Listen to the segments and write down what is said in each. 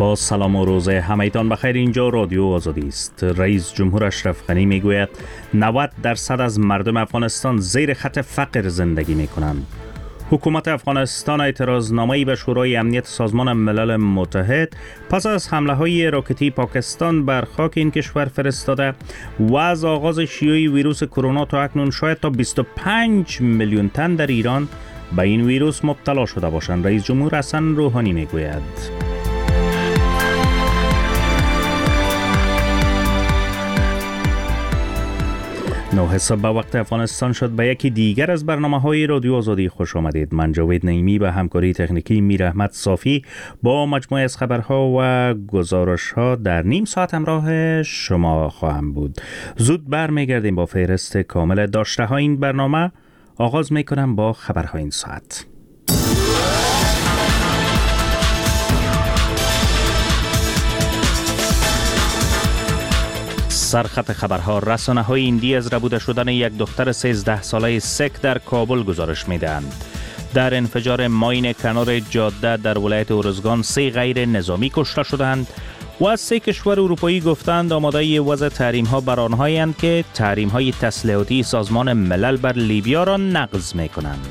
با سلام و روز همگیتان بخیر. اینجا رادیو آزادی است. رئیس جمهور اشرف غنی میگوید 90% از مردم افغانستان زیر خط فقر زندگی میکنند. حکومت افغانستان اعتراضنامه‌ای به شورای امنیت سازمان ملل متحد پس از حمله‌های راکتی پاکستان بر خاک این کشور فرستاده و از آغاز شیوع ویروس کرونا تا اکنون شاید تا 25 میلیون تن در ایران به این ویروس مبتلا شده باشند. رئیس جمهور حسن روحانی میگوید 9 به وقت افغانستان شد. به یکی دیگر از برنامه‌های رادیو آزادی خوش آمدید. من جاوید نعیمی به همکاری تکنیکی میر احمد صافی با مجموعه از خبرها و گزارش‌ها در نیم ساعت همراه شما خواهم بود. زود برمیگردیم با فهرست کامل داشته‌های این برنامه. آغاز می‌کنم با خبرهای این ساعت. سرخط خبرها: رسانه‌های هندی از ربوده شدن یک دختر 13 ساله سیک در کابل گزارش می‌دهند. در انفجار ماین کنار جاده در ولایت ارزگان 3 غیر نظامی کشته شدند و از 3 کشور اروپایی گفتند آماده وضع تحریم‌ها بر آنهایند که تحریم‌های تسلیحاتی سازمان ملل بر لیبیا را نقض می‌کنند.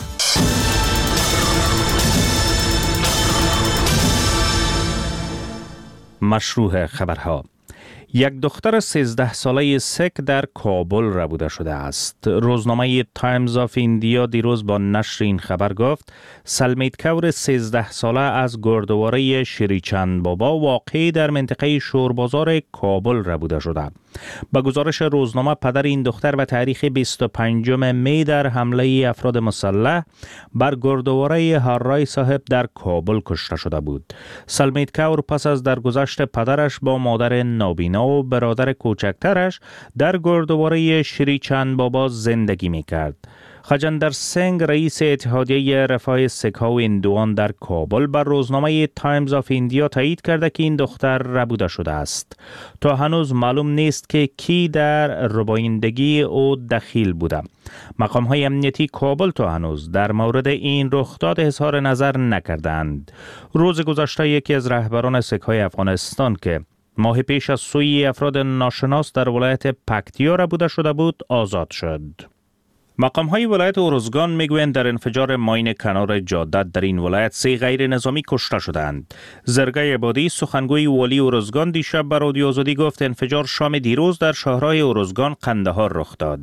مشروع خبرها: یک دختر 13 ساله سیک در کابل ربوده شده است. روزنامه تایمز آف ایندیا دیروز با نشر این خبر گفت سلمیت کور 13 ساله از گردواره شری چند بابا واقع در منطقه شوربازار کابل ربوده شده. با گزارش روزنامه پدر این دختر به تاریخ 25 می در حمله افراد مسلح بر گردواره هررای صاحب در کابل کشته شده بود. سلمیت کور پس از درگذشت پدرش با مادر نابینا و برادر کوچکترش در گردواره شری چند بابا زندگی می‌کرد. خجندر سنگ رئیس اتحادیه رفاه سیک‌ها و هندوان در کابل بر روزنامه تایمز آف ایندیا تایید کرده که این دختر ربوده شده است. تا هنوز معلوم نیست که کی در ربایندگی او دخیل بوده. مقام‌های امنیتی کابل تا هنوز در مورد این رخداد اظهار نظر نکردند. روز گذشته یکی از رهبران سیک‌های افغانستان که ماه پیش از سوی افراد ناشناس در ولایت پکتیا ربوده شده بود آزاد شد. مقام‌های ولایت ارزگان میگویند در انفجار ماین کنار جاده در این ولایت 3 غیر نظامی کشته شدند. زرگای عبادی سخنگوی والی ارزگان دیشب به رادیو آزادی گفت انفجار شام دیروز در شهرهای ارزگان قندهار رخ داد.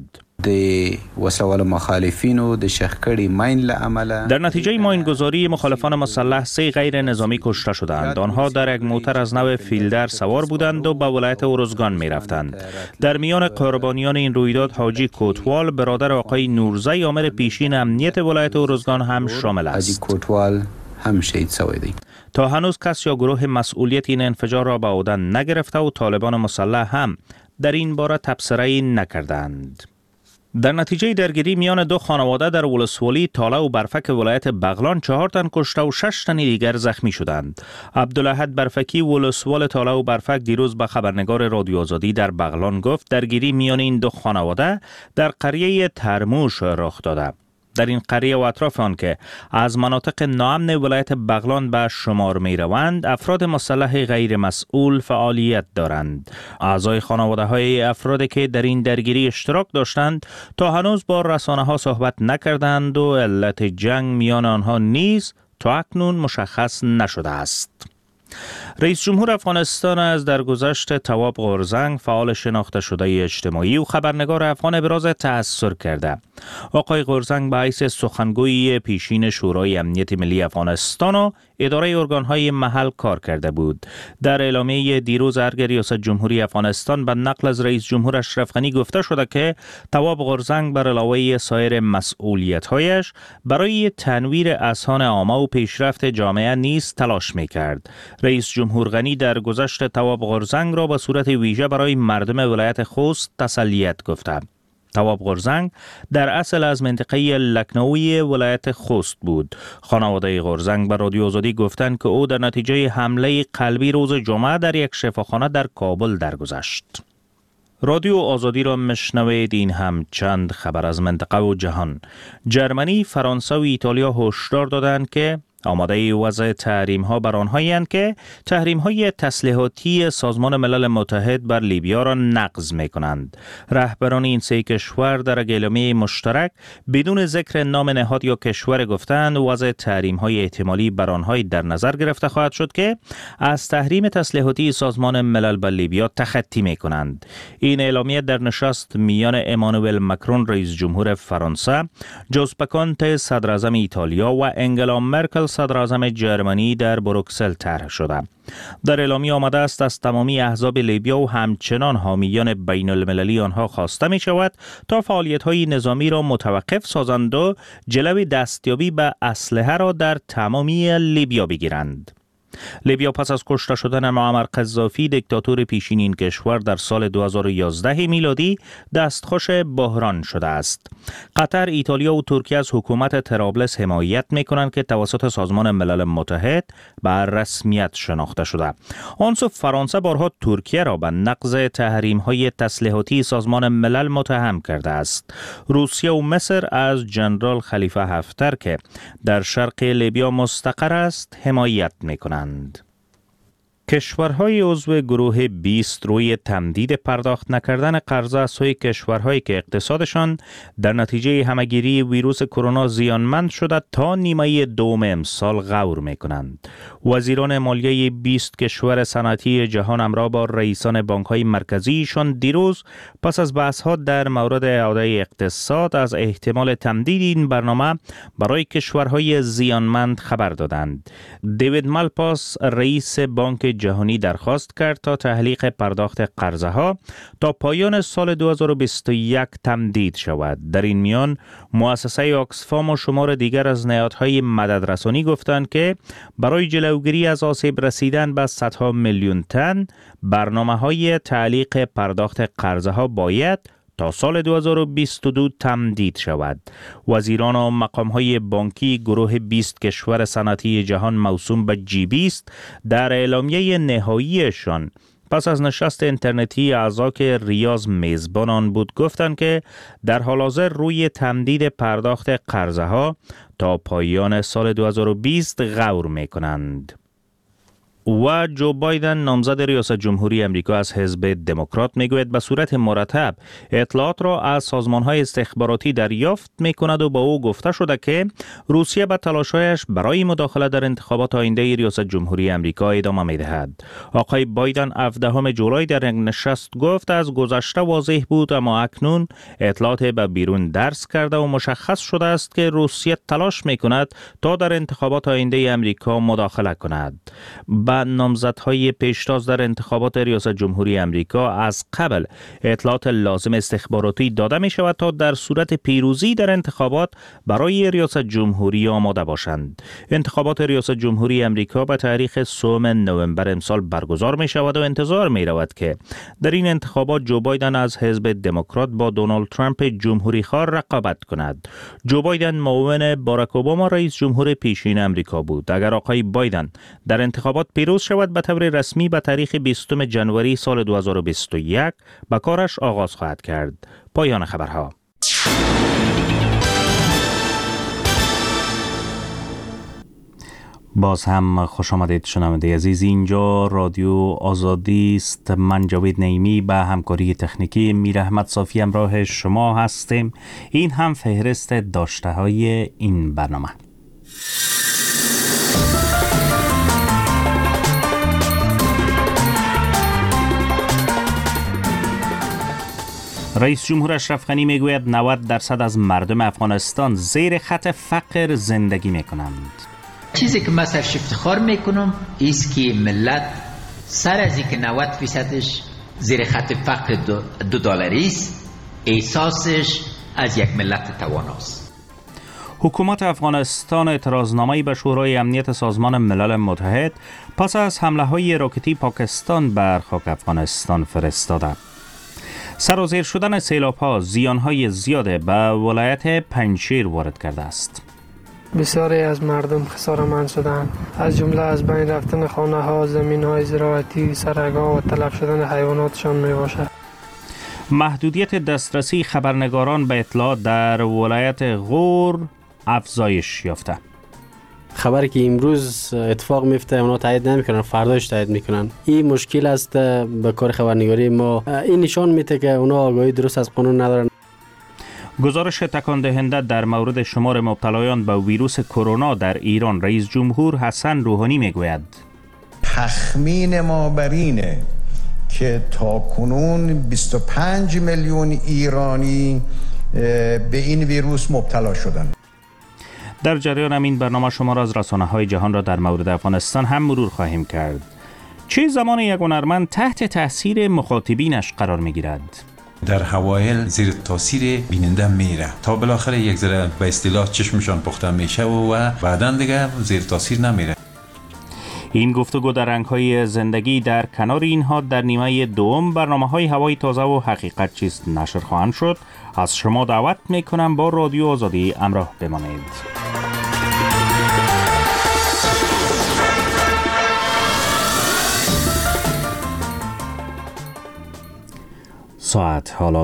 وسوال مخالفین و د شخکړی ماین له عمله در نتیجه ماینگذاری مخالفان مسلح 3 غیر نظامی کشته شدند. آنها در یک موتر از نوع فیلدر سوار بودند و به ولایت ارزگان می رفتند. در میان قربانیان این رویداد حاجی کوتوال برادر آقای نورزی آمر پیشین امنیت ولایت ارزگان هم شامل است. حاجی کوتوال هم شهید شده است. تا هنوز کس یا گروه مسئولیت این انفجار را به عهده نگرفته و طالبان مسلح هم در این باره تبصره‌ای نکردند. در نتیجه درگیری میان 2 خانواده در ولسوالی تاله و برفک ولایت بغلان 4 تن کشته و 6 تن دیگر زخمی شدند. عبدالاحد برفکی ولسوال تاله و برفک دیروز به خبرنگار رادیو آزادی در بغلان گفت درگیری میان این 2 خانواده در قریه ترموش رخ داده. در این قریه و اطراف آن که از مناطق ناامن ولایت بغلان به شمار می روند افراد مسلح غیر مسئول فعالیت دارند. اعضای خانواده های افرادی که در این درگیری اشتراک داشتند تا هنوز با رسانه ها صحبت نکردند و علت جنگ میان آنها نیز تا اکنون مشخص نشده است. رئیس جمهور افغانستان از درگذشت تواب غورزنگ فعال شناخته شده اجتماعی و خبرنگار افغان ابراز تأثر کرده. آقای غورزنگ به حیث سخنگوی پیشین شورای امنیت ملی افغانستان و اداره ارگانهای محل کار کرده بود. در اعلامیه دیروز ارگ ریاست جمهوری افغانستان به نقل از رئیس جمهور اشرف غنی گفته شده که تواب غورزنگ بر علاوه سایر مسئولیت‌هایش برای تنویر اذهان عامه و پیشرفت جامعه نیز تلاش می‌کرد. رئیس جمهور غنی در گذشت تواب غورزنگ را به صورت ویژه برای مردم ولایت خوست تسلیت گفته. تواب غورزنگ در اصل از منطقه لکنوی ولایت خوست بود. خانواده غورزنگ به رادیو آزادی گفتند که او در نتیجه حمله قلبی روز جمعه در یک شفاخانه در کابل درگذشت. رادیو آزادی را مشنوید. این هم چند خبر از منطقه و جهان. جرمنی، فرانسه و ایتالیا هشدار دادند که آماده وضع تحریم ها بر آنهایند که تحریم های تسلیحاتی سازمان ملل متحد بر لیبیا را نقض می کنند. رهبران این سه کشور در اعلامیه مشترک بدون ذکر نام نهاد یا کشور گفتند وضع تحریم های احتمالی بر آنها در نظر گرفته خواهد شد که از تحریم تسلیحاتی سازمان ملل بر لیبیا تخطی می کنند. این اعلامیه در نشست میان امانوئل مکرون رئیس جمهور فرانسه، جوزپه کونته صدر اعظم ایتالیا و انگلا مرکل صدر اعظم جرمنی در بروکسل طرح شده. در اعلامیه آمده است از تمامی احزاب لیبیا و همچنان حامیان بین المللی آنها خواسته می شود تا فعالیت های نظامی را متوقف سازند و جلوی دستیابی به اسلحه را در تمامی لیبیا بگیرند. لیبیا پس از کشته شدن معمر قذافی دیکتاتور پیشین این کشور در سال 2011 میلادی دستخوش بحران شده است. قطر، ایتالیا و ترکیه از حکومت طرابلس حمایت می‌کنند که توسط سازمان ملل متحد بر رسمیت شناخته شده. آن سو فرانسه بارها ترکیه را به نقض تحریم‌های تسلیحاتی سازمان ملل متهم کرده است. روسیه و مصر از ژنرال خلیفه حفتر که در شرق لیبیا مستقر است حمایت می‌کنند. کشورهای عضو گروه 20 روی تمدید پرداخت نکردن قرضه از سوی کشورهایی که اقتصادشان در نتیجه همهگیری ویروس کرونا زیانمند شده تا نیمه دوم امسال غور می‌کنند. وزیران مالیه 20 کشور صنعتی جهان همراه با رئیسان بانک‌های مرکزیشان دیروز پس از بحث‌ها در مورد اعاده اقتصاد از احتمال تمدید این برنامه برای کشورهای زیانمند خبر دادند. دیوید مالپاس رئیس بانک جهانی درخواست کرد تا تعلیق پرداخت قرضه ها تا پایان سال 2021 تمدید شود. در این میان مؤسسه آکسفام و شمار دیگر از نهادهای مددرسانی گفتند که برای جلوگیری از آسیب رسیدن به صدها میلیون تن برنامه‌های تعلیق پرداخت قرضه ها باید تا سال 2022 تمدید شود. وزیران و مقام‌های بانکی گروه 20 کشور صنعتی جهان موسوم به G20 در اعلامیه نهاییشان پس از نشست اینترنتی اعضا که ریاض میزبان آن بود گفتند که در حال حاضر روی تمدید پرداخت قرضه ها تا پایان سال 2020 غور می‌کنند. و جو بایدن نامزد ریاست جمهوری امریکا از حزب دموکرات میگوید به صورت مرتب اطلاعات را از سازمان‌های استخباراتی دریافت می‌کند و با او گفته شده که روسیه به تلاش‌هایش برای مداخله در انتخابات آینده ریاست جمهوری امریکا ادامه می‌دهد. آقای بایدن 17 جولای در یک نشست گفت از گذشته واضح بود اما اکنون اطلاعات به بیرون درس کرده و مشخص شده است که روسیه تلاش می‌کند تا در انتخابات آینده امریکا مداخله کند. نامزدهای پیشتاز در انتخابات ریاست جمهوری امریکا از قبل اطلاعات لازم استخباراتی داده می شود تا در صورت پیروزی در انتخابات برای ریاست جمهوری آماده باشند. انتخابات ریاست جمهوری امریکا به تاریخ 3 نوامبر امسال برگزار می شود و انتظار می رود که در این انتخابات جو بایدن از حزب دموکرات با دونالد ترامپ جمهوری خواه رقابت کند. جو بایدن معاون باراک اوباما رئیس جمهور پیشین امریکا بود. اگر آقای بایدن در انتخابات پیروز شود به طور رسمی به تاریخ 20 جنوری سال 2021 به کارش آغاز خواهد کرد. پایان خبرها. باز هم خوش آمدید شنونده عزیز، اینجا رادیو آزادی است. من جاوید نعیمی به همکاری تکنیکی میر احمد صافی همراه شما هستیم. این هم فهرست داشته های این برنامه. رئیس جمهور اشرف غنی میگوید 90% از مردم افغانستان زیر خط فقر زندگی میکنند. چیزی که من سرش افتخار میکنم ایست که ملت سر از اینکه 90%ش زیر خط فقر $2 است، احساسش از یک ملت تواناست. حکومت افغانستان اعتراضنامه‌ای به شورای امنیت سازمان ملل متحد پس از حمله‌های راکتی پاکستان بر خاک افغانستان فرستاده. سرازیر شدن سیلاب‌ها زیان‌های زیاده به ولایت پنجشیر وارد کرده است. بسیاری از مردم خساره‌مند شدند، از جمله از بین رفتن خانه‌ها، زمین‌های زراعتی، سرگاه و تلف شدن حیواناتشان میباشد. محدودیت دسترسی خبرنگاران به اطلاع در ولایت غور افزایش یافته. خبری که امروز اتفاق میفته اونا تایید نمیکنن، فرداش تایید میکنن. این مشکل است به کار خبرنگاری ما. این نشان میده که اونا آگاهی درست از قانون ندارن. گزارش تکان دهنده در مورد شمار مبتلایان به ویروس کرونا در ایران، رئیس جمهور حسن روحانی میگوید تخمین ما بر اینه که تا کنون 25 میلیون ایرانی به این ویروس مبتلا شدند. در جریان همین برنامه شما را از رسانه‌های جهان را در مورد افغانستان هم مرور خواهیم کرد. چه زمان یک هنرمند تحت تاثیر مخاطبینش قرار میگیرد؟ در اوایل زیر تاثیر بیننده میره تا بالاخره یک ذره به اصطلاح چشمشان پخته میشه و بعداً دیگه زیر تاثیر نمیره. این گفتگو در رنگ‌های زندگی در کنار اینها در نیمه دوم برنامه‌های هوای تازه و حقیقت چیست نشر خواهند شد. از شما دعوت میکنم با رادیو آزادی همراه بمانید. ساعت حالا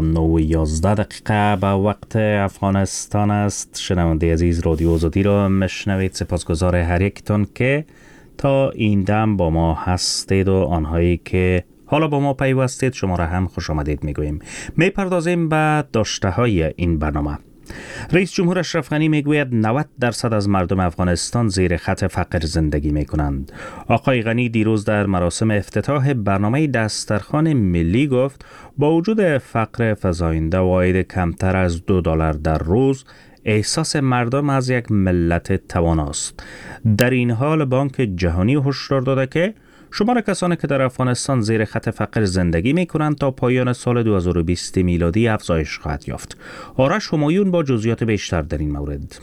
9:11 به وقت افغانستان است. شنونده عزیز، رادیو آزادی را مشنوید. سپاسگزار هر یکتان که تا این دم با ما هستید و آنهایی که حالا با ما پیوستید شما را هم خوش آمدید میگوییم. میپردازیم به داشته های این برنامه. رئیس جمهور اشرف غنی میگوید 90% از مردم افغانستان زیر خط فقر زندگی میکنند. آقای غنی دیروز در مراسم افتتاح برنامه دسترخوان ملی گفت با وجود فقر فزاینده و عاید کمتر از $2 در روز، احساس مردم از یک ملت تواناست. در این حال بانک جهانی هشدار داده که شمار کسانی که در افغانستان زیر خط فقر زندگی می کنند تا پایان سال 2020 میلادی افزایش خواهد یافت. آرش همایون با جزئیات بیشتر در این مورد.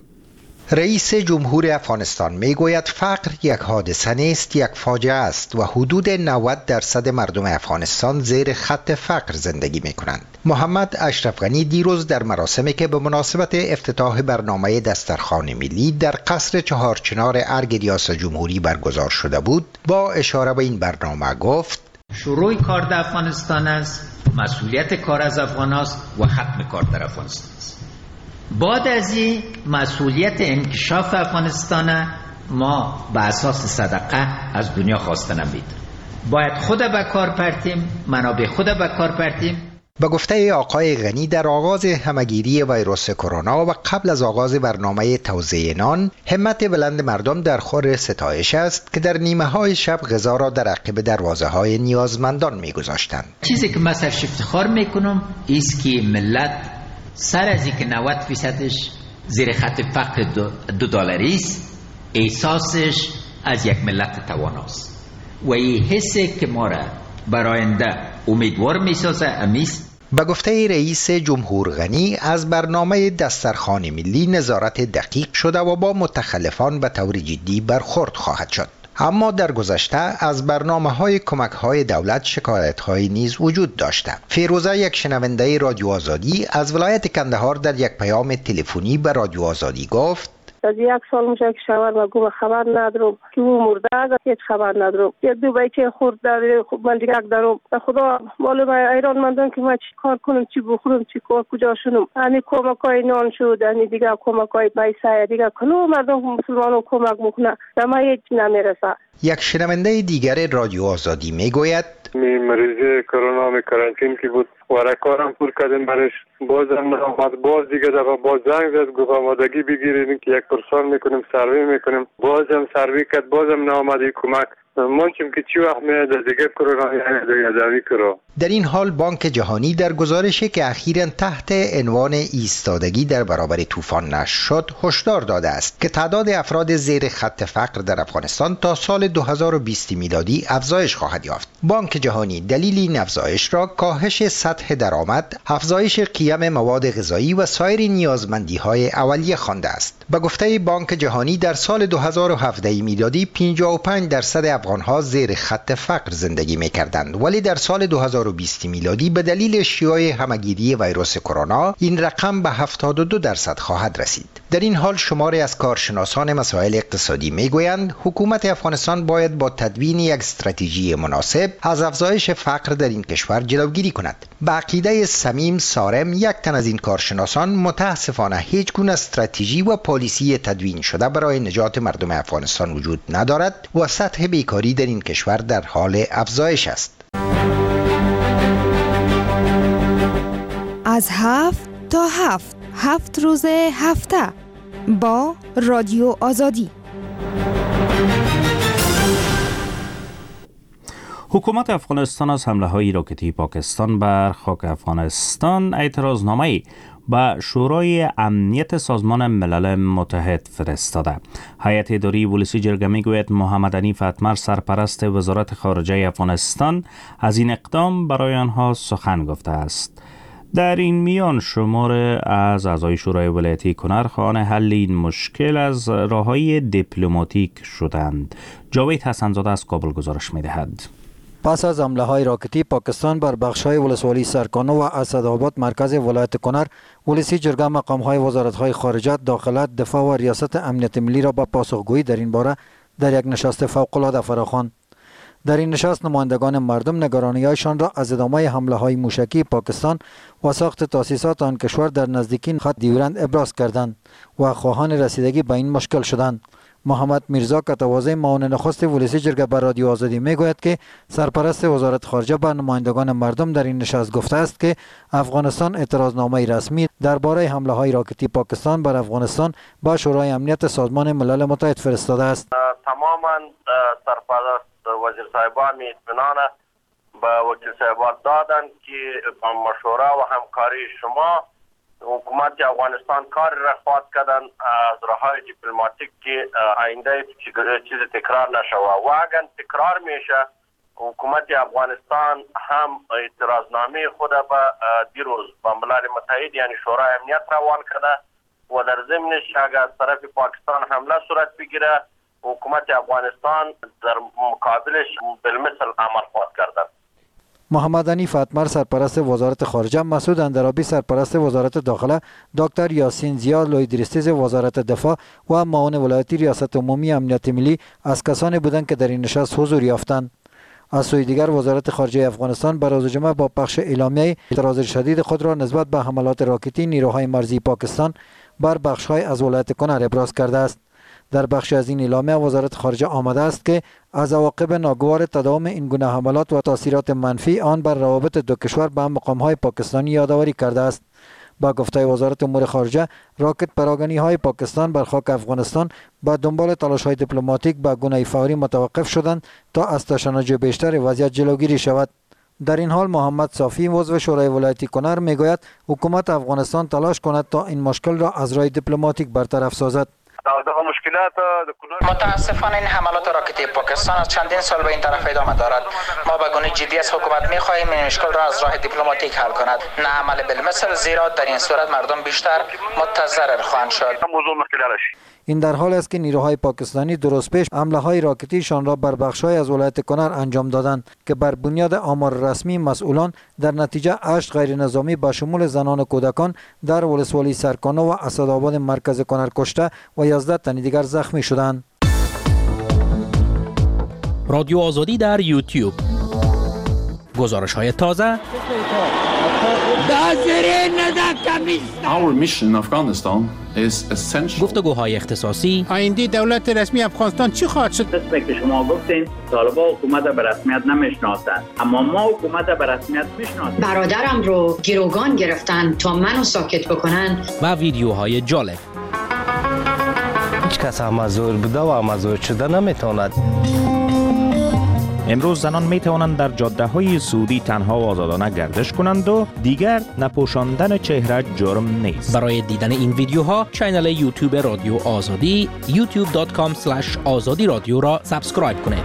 رئیس جمهور افغانستان میگوید فقر یک حادثه نیست، یک فاجعه است و حدود 90% مردم افغانستان زیر خط فقر زندگی می کنند. محمد اشرف غنی دیروز در مراسمی که به مناسبت افتتاح برنامه دسترخوان ملی در قصر چهارچنار ارگ ریاست جمهوری برگزار شده بود، با اشاره به این برنامه گفت شروع کار در افغانستان است، مسئولیت کار از افغان است و ختم کار در افغانستان است. بعد از این مسئولیت انکشاف افغانستان ما به اساس صدقه از دنیا خواسته نمید. باید خود به کار پرتیم، منابع خود به کار پرتیم. به گفته آقای غنی در آغاز همگیری ویروس کرونا و قبل از آغاز برنامه توزیع نان، همت بلند مردم در خور ستایش است که در نیمه های شب غذا را در عقب دروازه های نیازمندان می گذاشتند. چیزی که من سرش افتخار میکنم ایست که ملت سر از اینکه 90% زیر خط فقر $2 است، احساسش از یک ملت تواناست و این حسی که ما را برای آینده امیدوار میسازه امیست. به گفته رئیس جمهور غنی از برنامه دسترخوان ملی نظارت دقیق شده و با متخلفان به طور جدی برخورد خواهد شد. اما در گذشته از برنامه‌های کمک‌های دولت شکایت‌های نیز وجود داشته. فیروزه، یک شنونده رادیو آزادی از ولایت کندهار، در یک پیام تلفنی به رادیو آزادی گفت از 1 سال میشه که شوهر و گم خبر ندارم که او مرده است، هیچ خبر ندارم. یک دو بچه خورد داره، خب من دیگه دارم. خدا معلوم ایران مندم که من چی کار کنم، چی بخورم، چی کار کجا شونم. یعنی کمکای نان شد، یعنی دیگه کمکای پیسه دیگه کلو مردم مسلمانو کمک میکنه، اما هیچ نمیرسه. یک شنونده دیگر رادیو آزادی میگوید مریض کرونا می کرانتین که بود ورکارم پول کردیم برش، بازم نامد. باز دیگه دفعه باز زنگ زد گفت آمادگی بگیرید که یک پرسان میکنیم، سروی میکنیم. بازم سروی کرد، بازم نامد کمک. منچم که چی وقت میاد دیگه کرونا یادوی کرو. در این حال بانک جهانی در گزارشی که اخیراً تحت عنوان ایستادگی در برابر طوفان نشر شد هشدار داده است که تعداد افراد زیر خط فقر در افغانستان تا سال 2020 میلادی افزایش خواهد یافت. بانک جهانی دلیل این افزایش را کاهش سطح درآمد، افزایش قیم مواد غذایی و سایر نیازمندی‌های اولیه خوانده است. به گفته بانک جهانی در سال 2017 میلادی 55% افغان‌ها زیر خط فقر زندگی می‌کردند، ولی در سال 2020 میلادی به دلیل شیوع همگیری ویروس کرونا این رقم به 72% خواهد رسید. در این حال شماری از کارشناسان مسائل اقتصادی میگویند حکومت افغانستان باید با تدوین یک استراتژی مناسب از افزایش فقر در این کشور جلوگیری کند. به عقیده صمیم سارم، یک تن از این کارشناسان، متاسفانه هیچ گونه استراتژی و پالیسی تدوین شده برای نجات مردم افغانستان وجود ندارد و سطح بیکاری در این کشور در حال افزایش است. از 7 تا 7 روز هفته با رادیو آزادی. حکومت افغانستان از حمله‌های راکتی پاکستان بر خاک افغانستان اعتراضنامه‌ای به شورای امنیت سازمان ملل متحد فرستاده. هیئت اداری ولسی جرگه میگوید محمد حنیف اتمر، سرپرست وزارت خارجه افغانستان، از این اقدام برای آنها سخن گفته است. در این میان شمار از اعضای شورای ولایتی کنر خواهان حل این مشکل از راه‌های دیپلماتیک شدند. جاوید حسن‌زاده از کابل گزارش می‌دهد. پس از حمله‌های راکتی پاکستان بر بخش‌های ولسوالی سرکانو و اسدآباد مرکز ولایت کنر، ولسی جرگه مقام‌های وزارت‌های خارجه، داخلت، دفاع و ریاست امنیت ملی را به پاسخگویی در این باره در یک نشست فوق‌العاده فراخواند. در این نشست نمایندگان مردم نگرانی‌هایشان را از ادامه حمله‌های موشکی پاکستان و ساخت تأسیسات آن کشور در نزدیکی خط دیورند ابراز کردند و خواهان رسیدگی به این مشکل شدند. محمد میرزا کتوازی، معاون نخست ولسی جرگه بر رادیو آزادی میگوید که سرپرست وزارت خارجه به نمایندگان مردم در این نشست گفته است که افغانستان اعتراضنامه رسمی درباره حمله‌های راکتی پاکستان بر افغانستان به شورای امنیت سازمان ملل متحد فرستاده است. تماما سرپرست وزیر صاحبان اطمینان به وکیل صاحبان دادند که با مشوره و همکاری شما حکومت افغانستان کار را خواهد کردن از راه‌های دیپلماتیک که آینده چیز تکرار نشود و اگر تکرار میشه حکومت افغانستان هم اعتراضنامه خود به دیروز با ملل متحد یعنی شورای امنیت روان کرده و در ضمنش اگر از طرف پاکستان حمله صورت بگیره حکومت افغانستان در مقابلش بالمثل عمل خواهد کردن. محمد حنیف اتمر، سرپرست وزارت خارجه، مسعود اندرابی، سرپرست وزارت داخله، دکتر یاسین زیا، لویدریستیز وزارت دفاع و معاون ولایتی ریاست عمومی امنیت ملی از کسانی بودند که در این نشست حضور یافتند. از سوی دیگر وزارت خارجه افغانستان به روز جمعه با پخش اعلامیه اعتراض شدید خود را نسبت به حملات راکتی نیروهای مرزی پاکستان بر بخش‌های از ولایت کنر ابراز کرده است. در بخش از این اعلامیه وزارت خارجه آمده است که از عواقب ناگوار تداوم این گونه حملات و تاثیرات منفی آن بر روابط دو کشور به مقام‌های پاکستانی یادآوری کرده است. با گفته وزارت امور خارجه، راکت پراگنی‌های پاکستان بر خاک افغانستان با دنبال تلاش‌های دیپلماتیک به گونه فوری متوقف شدند تا از تشنج بیشتر وضعیت جلوگیری شود. در این حال محمد صافی، عضو شورای ولایتی کنر، میگوید حکومت افغانستان تلاش کند تا این مشکل را از راه دیپلماتیک برطرف سازد. متاسفانه این حملات راکتی پاکستان از چندین سال به این طرف ادامه دارد. ما به گونه جدی از حکومت می‌خواهیم این مشکل را از راه دیپلماتیک حل کند، نه عمل بالمثل، زیرا در این صورت مردم بیشتر متضرر خواهند شد. این در حال است که نیروهای پاکستانی درست پیش حمله‌های راکتیشان را بر بخش‌های از ولایت کنر انجام دادند که بر بنیاد آمار رسمی مسئولان در نتیجه 8 غیر نظامی به شمول زنان و کودکان در ولسوالی سرکانو و اسدآباد مرکز کنر کشته و 11 تن دیگر زخمی شدند. رادیو آزادی در یوتیوب. گزارش‌های تازه. Our mission in Afghanistan is essential. گفتگوهای اختصاصی. آینده دولت رسمی افغانستان چی خواهد شد؟ دست که شما گفتین طالبان حکومت به رسمیت نمیشناسند، اما ما حکومت به رسمیت میشناسیم. برادرم رو گروگان گرفتن تا منو ساکت بکنن. و ویدیوهای جالب. هیچ کس امازور بوده و امازور شده نمیتواند. امروز زنان می توانند در جاده های سعودی تنها و آزادانه گردش کنند و دیگر نپوشاندن چهره جرم نیست. برای دیدن این ویدیوها کانال یوتیوب رادیو آزادی youtube.com/azadi رادیو را سابسکرایب کنید.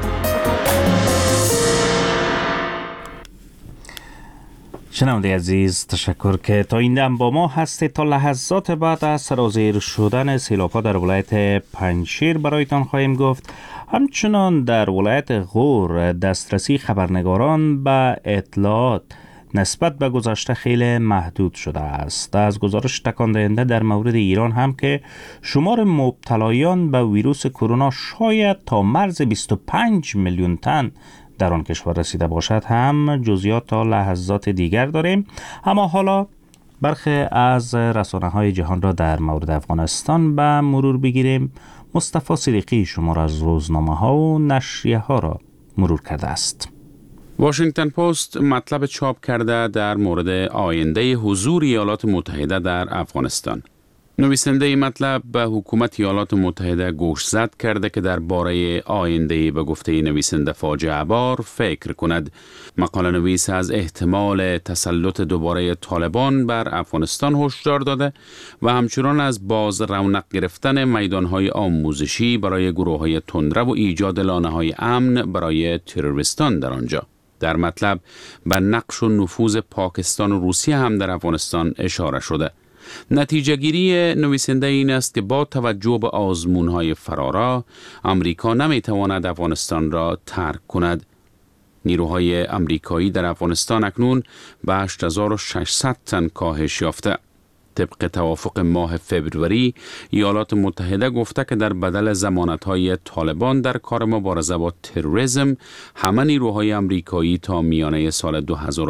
شنونده عزیز، تشکر که تا این دم با ما هستید. تا لحظات بعد از سرازیر شدن سیلاب‌ها در ولایت پنجشیر برایتان خواهیم گفت. همچنان در ولایت غور دسترسی خبرنگاران به اطلاعات نسبت به گذشته خیلی محدود شده است. از گزارش تکان دهنده در مورد ایران هم که شمار مبتلایان به ویروس کرونا شاید تا مرز 25 میلیون تن در آن کشور رسیده باشد هم جزئیات تا لحظات دیگر داریم. اما حالا برخی از رسانه‌های جهان را در مورد افغانستان به مرور بگیریم. مصطفی صدیقی شمار از روزنامه‌ها و نشریه‌ها را مرور کرده است. واشنگتن پست مطلب چاپ کرده در مورد آینده حضور ایالات متحده در افغانستان. نویسنده این مطلب به حکومت ایالات متحده گوشزد کرده که درباره آینده به گفته نویسنده فاجعه بار فکر کند. مقاله نویس از احتمال تسلط دوباره طالبان بر افغانستان هشدار داده و همچنان از باز رونق گرفتن میدانهای آموزشی برای گروه‌های تندرو و ایجاد لانه‌های امن برای تروریستان در آنجا. در مطلب به نقش و نفوذ پاکستان و روسیه هم در افغانستان اشاره شده. نتیجه گیری نویسنده این است که با توجه به آزمون‌های فرارا امریکا نمی‌تواند افغانستان را ترک کند. نیروهای امریکایی در افغانستان اکنون به 8600 تن کاهش یافته. طبق توافق ماه فبروری ایالات متحده گفته که در بدل ضمانت‌های طالبان در کار مبارزه با تروریسم همه نیروهای امریکایی تا میانه سال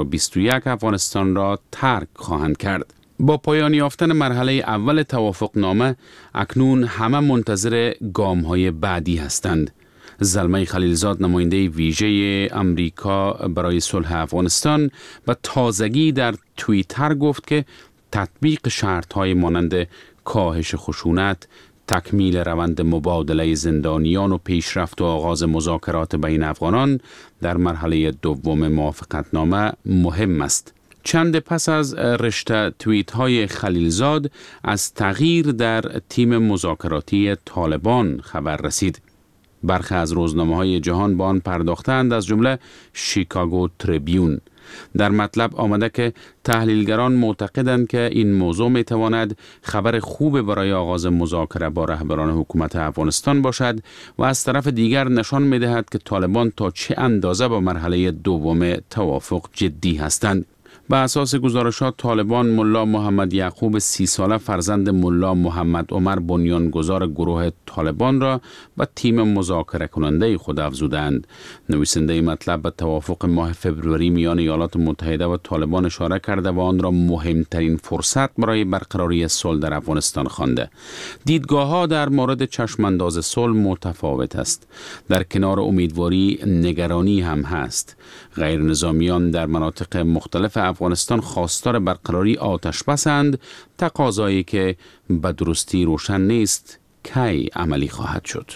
2021 افغانستان را ترک خواهند کرد. با پایان یافتن مرحله اول توافق نامه اکنون همه منتظر گام‌های بعدی هستند. زلمه خلیلزاد نماینده ویژه امریکا برای صلح افغانستان به تازگی در توییتر گفت که تطبیق شرط‌های مانند کاهش خشونت، تکمیل روند مبادله زندانیان و پیشرفت و آغاز مذاکرات بین افغانان در مرحله دوم موافقتنامه مهم است. چند پس از رشته توییت های خلیلزاد از تغییر در تیم مذاکراتی طالبان خبر رسید. برخی از روزنامه های جهان با آن پرداختند، از جمله شیکاگو تریبیون. در مطلب آمده که تحلیلگران معتقدند که این موضوع می تواند خبر خوب برای آغاز مذاکره با رهبران حکومت افغانستان باشد و از طرف دیگر نشان می دهد که طالبان تا چه اندازه با مرحله دوم توافق جدی هستند. به اساس گزارشات طالبان ملا محمد یعقوب 30 ساله فرزند ملا محمد عمر بنیانگذار گروه طالبان را به تیم مذاکره کننده خود افزودند. نویسنده مطلب به توافق ماه فبروری میان ایالات متحده و طالبان اشاره کرده و آن را مهمترین فرصت برای برقراری صلح در افغانستان خوانده. دیدگاه‌ها در مورد چشمانداز صلح متفاوت است. در کنار امیدواری نگرانی هم هست. غیر نظامیان در مناطق مختلف افغانستان خواستار برقراری آتش بسند، تقاضایی که به درستی روشن نیست کی عملی خواهد شد.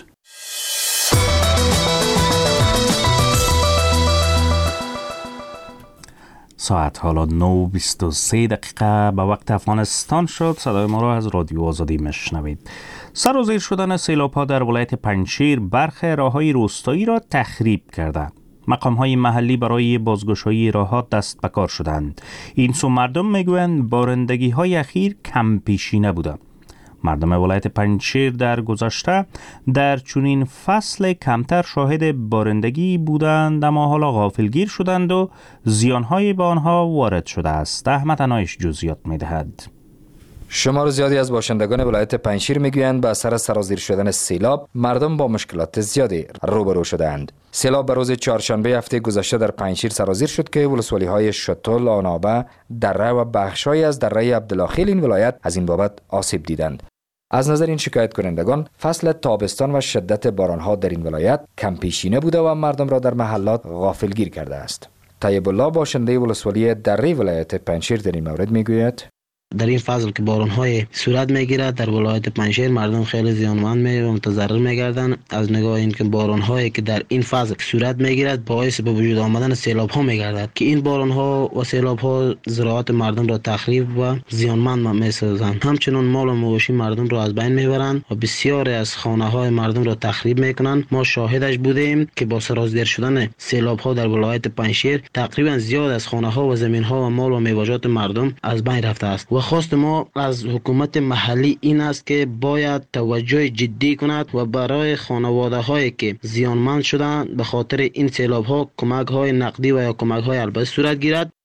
ساعت حالا 9:23 دقیقه به وقت افغانستان شد. صدای ما را از رادیو آزادی میشنوید. سر و زیر شدن سیلاب‌ها در ولایت پنجشیر برخی راه‌های روستایی را تخریب کرده. مقام‌های محلی برای بازگشایی راه‌ها دست به کار شدند. این سو مردم میگویند بارندگی‌های اخیر کم پیشینه بوده. مردم ولایت پنجشیر در گذشته در چنین فصل کمتر شاهد بارندگی بودند، اما حالا غافلگیر شدند و زیان‌های به آنها وارد شده است. احمد عنایش جزئیات می‌دهد. شمار زیادی از باشندگان ولایت پنجشیر میگویند به اثر سرازیر شدن سیلاب مردم با مشکلات زیادی روبرو شدند. سیلاب به روز چهارشنبه هفته گذشته در پنجشیر سرازیر شد که ولسوالی‌های شتل، آنابه، دره و بخش‌هایی از دره عبدالله این ولایت از این بابت آسیب دیدند. از نظر این شکایت کنندگان فصل تابستان و شدت باران‌ها در این ولایت کم پیشینه بوده و مردم را در محلات غافلگیر کرده است. طیب الله باشنده ولسوالی دره ولایت پنجشیر در این مورد میگوید: در این فصل که باران‌های صورت میگیرد در ولایت پنجشیر مردم خیلی زیانمند و متضرر میگردند. از نگاه اینکه باران‌هایی که در این فصل صورت میگیرد باعث به وجود آمدن سیلاب‌ها میگردد که این باران‌ها و سیلاب‌ها زراعت مردم را تخریب و زیانمند میسازند. همچنین مال و مواشی مردم را از بین میبرند و بسیاری از خانه‌های مردم را تخریب میکنند. ما شاهدش بودیم که با سرازیر شدن سیلاب‌ها در ولایت پنجشیر تقریبا زیاد از خانه‌ها و زمین‌ها و مال و میوه‌جات مردم از بین رفته است. خواست ما از حکومت محلی این است که باید توجه جدی کند و برای خانواده هایی که زیانمند شدند به خاطر این سیلاب ها کمک های نقدی و یا کمک های البته صورت گیرد.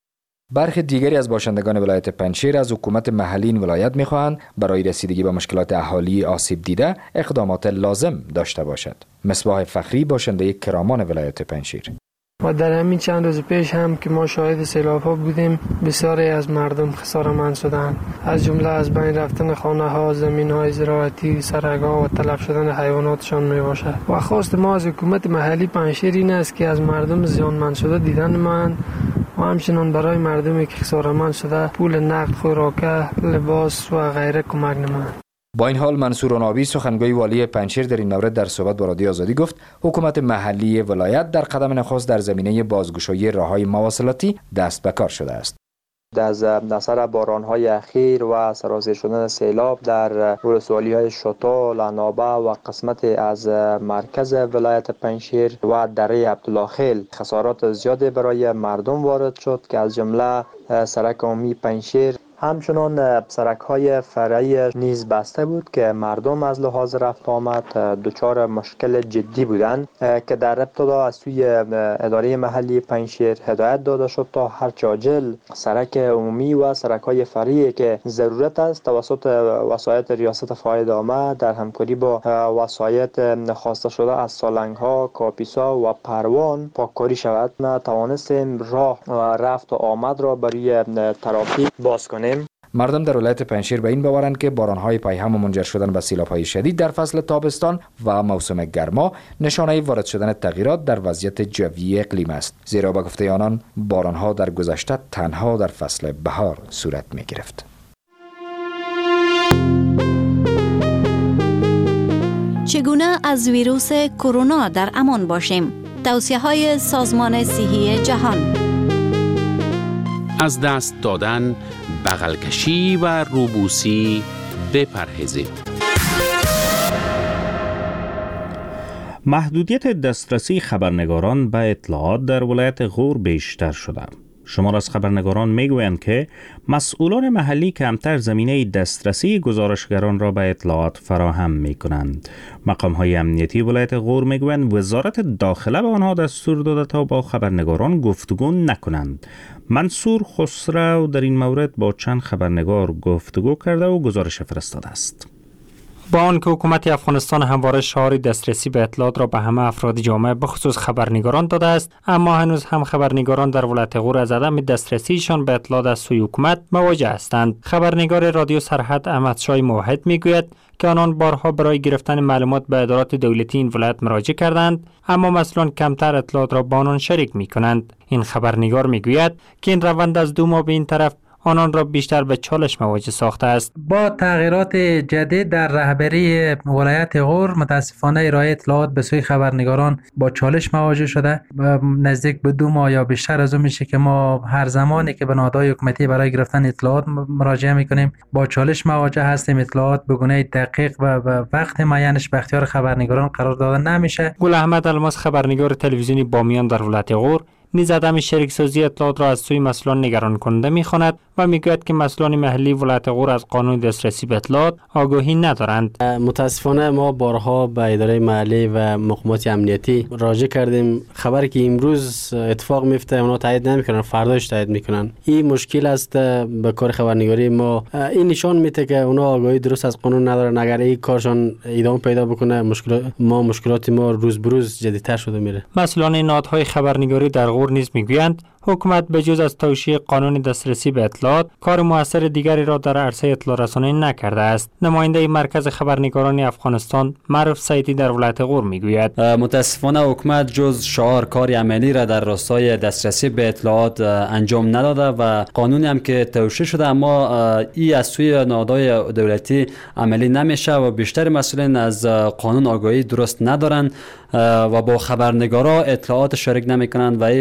برخی دیگری از باشندگان ولایت پنجشیر از حکومت محلی این ولایت می‌خواهند برای رسیدگی به مشکلات اهالی آسیب دیده اقدامات لازم داشته باشد. مصباح فخری باشنده کرامان ولایت پنجشیر: و در همین چند روز پیش هم که ما شاهد سیلاب‌ها بودیم، بسیاری از مردم خساره‌مند شدند، از جمله از بین رفتن خانه‌ها، زمین‌های زراعتی، سرک‌ها و تلف شدن حیواناتشان میباشد. و خواست ما از حکومت محلی پنجشیر این است که از مردم زیانمند شده دیدن من و همچنین برای مردمی که خساره‌مند شده پول نقد، خوراکه، لباس و غیره کمک نمایند. با این حال منصور عنابی سخنگوی والی پنجشیر در این مورد در صحبت با رادیو آزادی گفت حکومت محلی ولایت در قدم نخست در زمینه بازگشایی راه‌های مواصلاتی دست به کار شده است. از اثر باران‌های اخیر و سرازیر شدن سیلاب در ولسوالی‌های شتا، لعنابه و قسمت از مرکز ولایت پنجشیر و دره عبدالله خسارات زیادی برای مردم وارد شد که از جمله سرک عمومی پنجشیر، همچنان سرک‌های فرعی نیز بسته بود که مردم از لحاظ رفت آمد دچار مشکل جدی بودند که در ابتدا از سوی اداره محلی پنجشیر هدایت داده شد تا هر چه عاجل سرک عمومی و سرک‌های فرعی که ضرورت است توسط وسایط ریاست فاید عامه در همکاری با وسایط خواسته شده از سالنگ‌ها، کاپیسا و پروان پاککاری شود. توانستیم راه و رفت و آمد را برای ترافیک باز کنیم. مردم در ولایت پنجشیر به این باورند که باران‌های پیهم و منجر شدن به سیلاب‌های شدید در فصل تابستان و موسم گرما نشانه وارد شدن تغییرات در وضعیت جوی اقلیم است، زیرا به گفته آنان باران‌ها در گذشته تنها در فصل بهار صورت می‌گرفت. چگونه از ویروس کرونا در امان باشیم؟ توصیه‌های سازمان صحی جهان: از دست دادن، بغل کشی و روبوسی بپرهیزید. محدودیت دسترسی خبرنگاران به اطلاعات در ولایت غور بیشتر شده. شمار از خبرنگاران میگویند که مسئولان محلی کمتر زمینه دسترسی گزارشگران را به اطلاعات فراهم میکنند. مقام‌های امنیتی ولایت غور میگویند وزارت داخله به آنها دستور داده تا با خبرنگاران گفتگو نکنند. منصور خسرو در این مورد با چند خبرنگار گفتگو کرده و گزارش فرستاده است. با آنکه حکومت افغانستان همواره شعار دسترسی به اطلاعات را به همه افراد جامعه بخصوص خبرنگاران داده است، اما هنوز هم خبرنگاران در ولایت غور از عدم دسترسیشان به اطلاعات از سوی حکومت مواجه هستند. خبرنگار رادیو سرحد احمدشاه موحد میگوید که آنان بارها برای گرفتن معلومات به ادارات دولتی این ولایت مراجعه کردند، اما مسئولان کمتر اطلاعات را با آنان شریک میکنند. این خبرنگار میگوید که این روند از 2 ماه به این طرف آنان را بیشتر به چالش مواجه ساخته است. با تغییرات جدید در رهبری ولایت غور متاسفانه ارائه اطلاعات به سوی خبرنگاران با چالش مواجه شده. نزدیک به 2 ماه یا بیشتر از اون میشه که ما هر زمانی که به نهادهای حکومتی برای گرفتن اطلاعات مراجعه میکنیم با چالش مواجه هستیم. اطلاعات به گونه دقیق و وقت معینش به اختیار خبرنگاران قرار داده نمیشه. گل احمد الماس خبرنگار تلویزیونی بامیان در ولایت غور نیز عدم شریک سازی اطلاعات را از سوی مسئولان نگران کننده می‌خواند و میگوید که مسئولان محلی ولایت غور از قانون دسترسی به اطلاعات آگاهی ندارند. متاسفانه ما بارها به اداره محلی و مقامات امنیتی راجع کردیم. خبری که امروز اتفاق میفته اونا تایید نمیکنن، فرداش تایید میکنن. این مشکل است به کار خبرنگاری ما. این نشان میده که اونا آگاهی درست از قانون ندارن. اگر این کارشان ادامه پیدا بکنه مشکلات ما روز به روز جدی‌تر شده میره. مسئولان نهادهای خبرنگاری در غور نیز میگویند حکومت به جز از توشیح قانون دسترسی به اطلاعات کار موثر دیگری را در عرصه اطلاع رسانی نکرده است. نماینده مرکز خبرنگاران افغانستان معروف سیدی در ولایت غور میگوید متاسفانه حکومت جز شعار کار عملی را در راستای دسترسی به اطلاعات انجام نداده و قانونی هم که توشیح شده اما این از سوی نهادهای دولتی عملی نمیشه و بیشتر مسئولین از قانون آگاهی درست ندارند و با خبرنگارا اطلاعات شریک نمیکنند و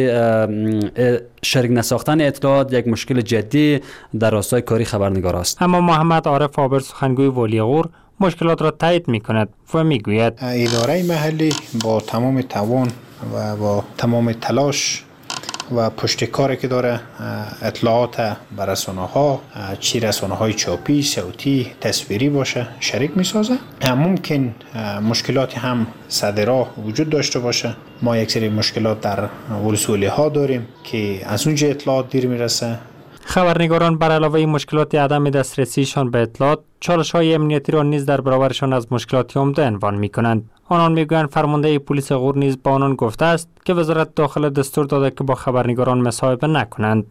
شریک نساختن اطلاعات یک مشکل جدی در راستای کاری خبرنگار است. اما محمد عارف آبر سخنگوی والی غور مشکلات را تایید میکند و میگوید اداره محلی با تمام توان و با تمام تلاش و پشتکاری که داره اطلاعات بر رسانه‌ها، چی رسانه‌های چاپی، صوتی، تصویری باشه شریک می‌سازه. ممکن مشکلاتی هم صدرا وجود داشته باشه. ما یک سری مشکلات در ولسوالی‌ها داریم که از اونجا اطلاعات دیر میرسه خبرنگاران بر علاوه مشکلات عدم دسترسیشان به اطلاعات، چالش‌های امنیتی را نیز در برابرشان از مشکلات عمده عنوان می‌کنند. آنان میگویند فرمانده پلیس غور نیز با آنان گفته است که وزارت داخله دستور داده که با خبرنگاران مصاحبه نکنند.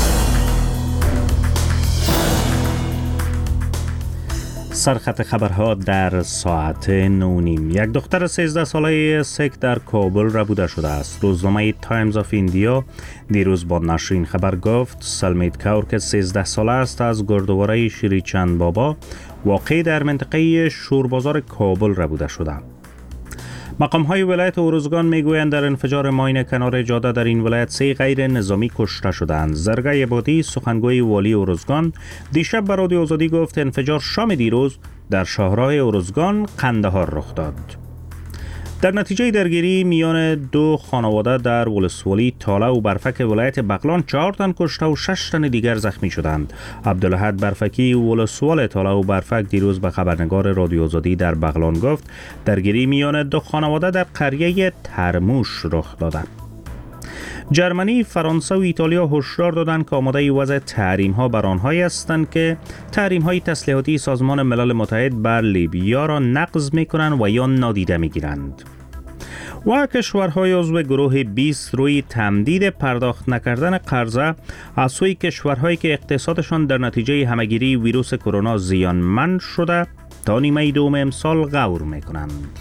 سرخط خبرها در ساعت 9:30. یک دختر 13 ساله سیک در کابل ربوده شده است. روزنامه تایمز آف ایندیا دیروز با نشر این خبر گفت سلمیت کور که 13 ساله است از گردواره شیری چند بابا واقع در منطقه شوربازار کابل ربوده شده. مقام‌های ولایت ارزگان میگویند در انفجار ماین کنار جاده در این ولایت 3 غیر نظامی کشته شدند. زرگای عبادی سخنگوی والی ارزگان دیشب به رادیو آزادی گفت انفجار شام دیروز در شاهراه ارزگان قندهار رخ داد. در نتیجه درگیری میان دو خانواده در ولسوالی تاله و برفک ولایت بغلان 4 تن کشته و 6 تن دیگر زخمی شدند. عبدالاحد برفکی ولسوال تاله و برفک دیروز به خبرنگار رادیو آزادی در بغلان گفت درگیری میان دو خانواده در قریه ترموش رخ داده. جرمنی، فرانسه و ایتالیا هشدار دادند که آماده وضع تحریم‌ها بر آنهایی هستند که تحریم‌های تسلیحاتی سازمان ملل متحد بر لیبیا را نقض می‌کنند و یا نادیده می‌گیرند. و کشورهای عضو گروه 20 روی تمدید پرداخت نکردن قرضه از سوی کشورهایی که اقتصادشان در نتیجه همه‌گیری ویروس کرونا زیانمند شده تا نیمه دوم امسال غور می‌کنند.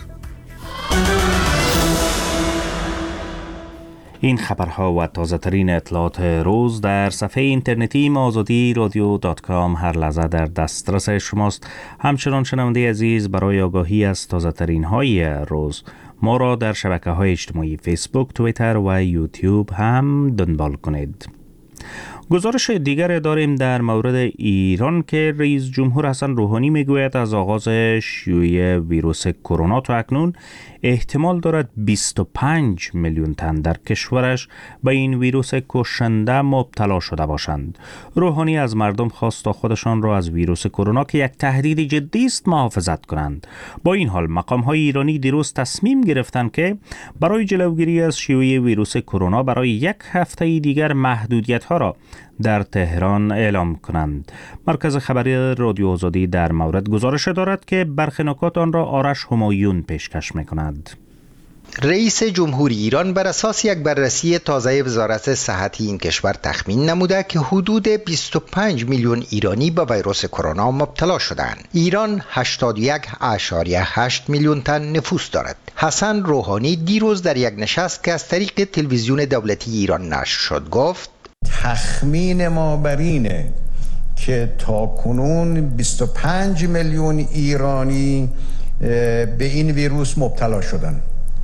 این خبرها و تازه ترین اطلاعات روز در صفحه اینترنتی azadi.radio.com هر لحظه در دسترس شماست. همچنان شنونده عزیز برای آگاهی از تازه ترین های روز ما را در شبکه های اجتماعی فیسبوک، توییتر و یوتیوب هم دنبال کنید. گزارش دیگر داریم در مورد ایران که رئیس جمهور حسن روحانی میگوید از آغاز شیوع ویروس کرونا تا اکنون احتمال دارد 25 میلیون تن در کشورش به این ویروس کشنده مبتلا شده باشند. روحانی از مردم خواست تا خودشان را از ویروس کرونا که یک تهدید جدی است محافظت کنند. با این حال مقام‌های ایرانی دیروز تصمیم گرفتند که برای جلوگیری از شیوع ویروس کرونا برای 1 هفته دیگر محدودیت‌ها را در تهران اعلام کنند. مرکز خبری رادیو آزادی در مورد گزارش دارد که برخی نکات آن را آرش همایون پیشکش می‌کند. رئیس جمهوری ایران بر اساس یک بررسی تازه وزارت صحت این کشور تخمین نموده که حدود 25 میلیون ایرانی به ویروس کرونا مبتلا شدند. ایران 81.8 میلیون تن نفوس دارد. حسن روحانی دیروز در یک نشست که از طریق تلویزیون دولتی ایران نشر شد گفت تخمین ما بر اینه که تا کنون 25 میلیون ایرانی به این ویروس مبتلا شدن